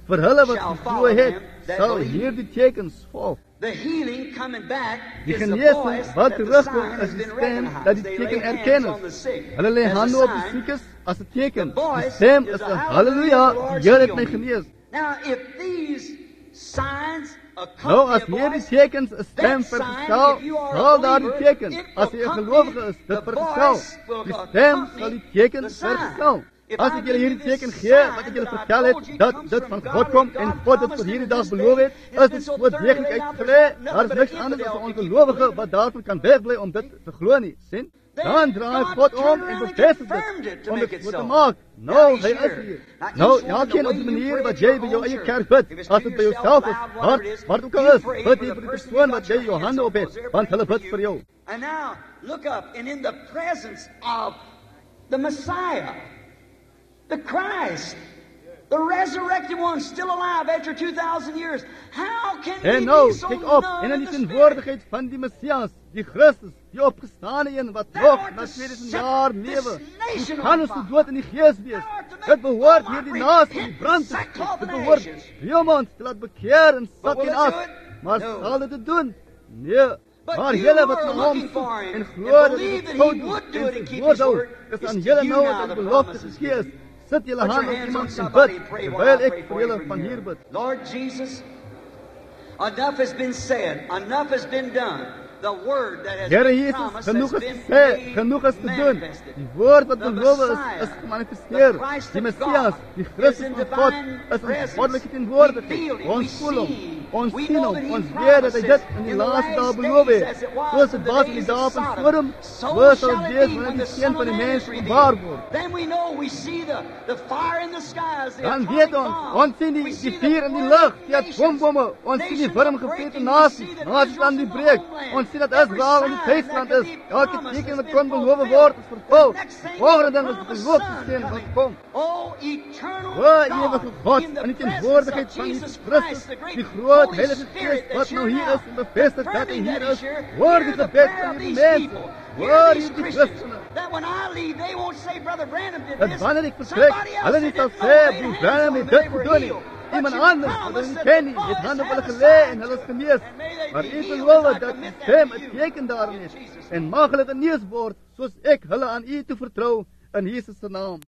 vir hulle wat shall geglo follow het, them that sal believe. hierdie tekens volg. The healing coming back Die is the genesing voice wat that the terugkom sign is has die been stem recognized. dat die They teken lay erken hands on the is. sick Hulle lê as a hande op die sign. siekes as 'n teken. The voice Die stem is is a 'n hallelujah, halleluja, the Lord die Here het heal my me. genees. Now, if these signs Nou, as accompany a hierdie voice, tekens 'n stem that sign, vergesel, if you are a sal daardie believer, teken, it as jy 'n will gelowige is, dit accompany, the vergesel. voice will Die stem accompany sal die teken the sign. vergesel. If As I ek give julle you hierdie this teken gee, sign wat ek julle that I vertel told het, you dat comes dit from van God, God kom where en God God dit promised vir it hierdie in dag this beloof day, het, it's is been dit so so thoroughly deeglik laid out, uitgelê, there's daar is nothing niks but an anders as 'n infidel can keep ongelowige believing. wat daarvan kan wegbly om dit te glo nie, sien? Dan draai God om en bevestig dit, om dit so te maak. Nou, hy is hier. Nou, elkeen op die manier wat jy by jou eie kerk bid, as dit by jouself is, wat ook al is, bid jy vir die persoon wat jy jou hande op het, want hulle bid vir jou. And now, look up, and in the presence of the Messiah, the Christ, the resurrected one, still alive after 2,000 years. How can we En nou, be so kyk op, numb en in in die the spirit? teenwoordigheid van die Messias, die Christus, die opgestane een wat nog na 2000 jaar lewe. Hoe kan ons so dood in die gees wees? Dit behoort hierdie nasie die brand te steek. Dit behoort iemand te laat bekeer en sak en as. Maar sal dit dit doen? Nee. Maar julle wat na hom soek en glo dat hy dit sou doen en sy woord hou, is aan julle nou wat die belofte gegee is. Sit julle hand op iemand en bid, terwyl ek vir julle van hier bid. Lord Jesus, enough has been said, enough has been done. The word that has Here been Jesus, promised genoeg has is been gesê, genoeg is te doen. manifested. Die woord wat The beloof Messiah, is gemanifesteer. the Christ Die of Messias, God, die is Christus in van God, divine is in presence. goddelike We feel teenwoordigheid. it, we Ons voel hom, see. ons We sien know hom, that he ons weet dat hy dit in die promises laaste in dae the beloof last het. days as it was Soos in dit the was in die days dae of van Sodom, Sodom, so so sal shall dit it wees be wanneer when die the seun Son van of die Man mens is revealed. gewaar word. Then we know, we see the fire in the skies, the Dan atomic weet bomb. ons sien We die see the vuur in die blood lug, of die nations. atoombomme, ons sien die Nations wurm are gevrete breaking. nasies, We see that nasies Israel's aan die in the breek. homeland. Ons sien dat Every Israel in die sign tuisland that is. could be Elke promised teken has wat been kon beloof fulfilled. word, is vervul. The next thing Volgende is the ding is die promised beloofde son steen wat coming. kom. Oh, eternal O, God, ewige God, in the in die presence teenwoordigheid of van Jesus Jesus Christ, Christus, the great die groot Holy Heilige Spirit Gees wat that's nou here hier now, is en bevestig dat hy confirming hier that is. he's here. Hoor Hear die the gebed prayer van of hierdie these mense. people. Hoor Hear these hierdie Christians. Christene. That when I leave, they won't say, Brother Branham did Dat this. wanneer ek vertrek, Somebody else hulle that nie sal didn't sê, know laid Broer hands Branham on het them, dit they were gedoen nie. healed. But Iemand you anders wat promised hulle that ken the nie, het boys hande op had hulle a gelê sign. en hulle is genees. And may they Maar be u healed beloof as I dat commit die them stem to 'n you. teken daarin In is. Jesus' En mag hulle genees word, soos ek hulle aan u toe vertrou in Jesus se naam.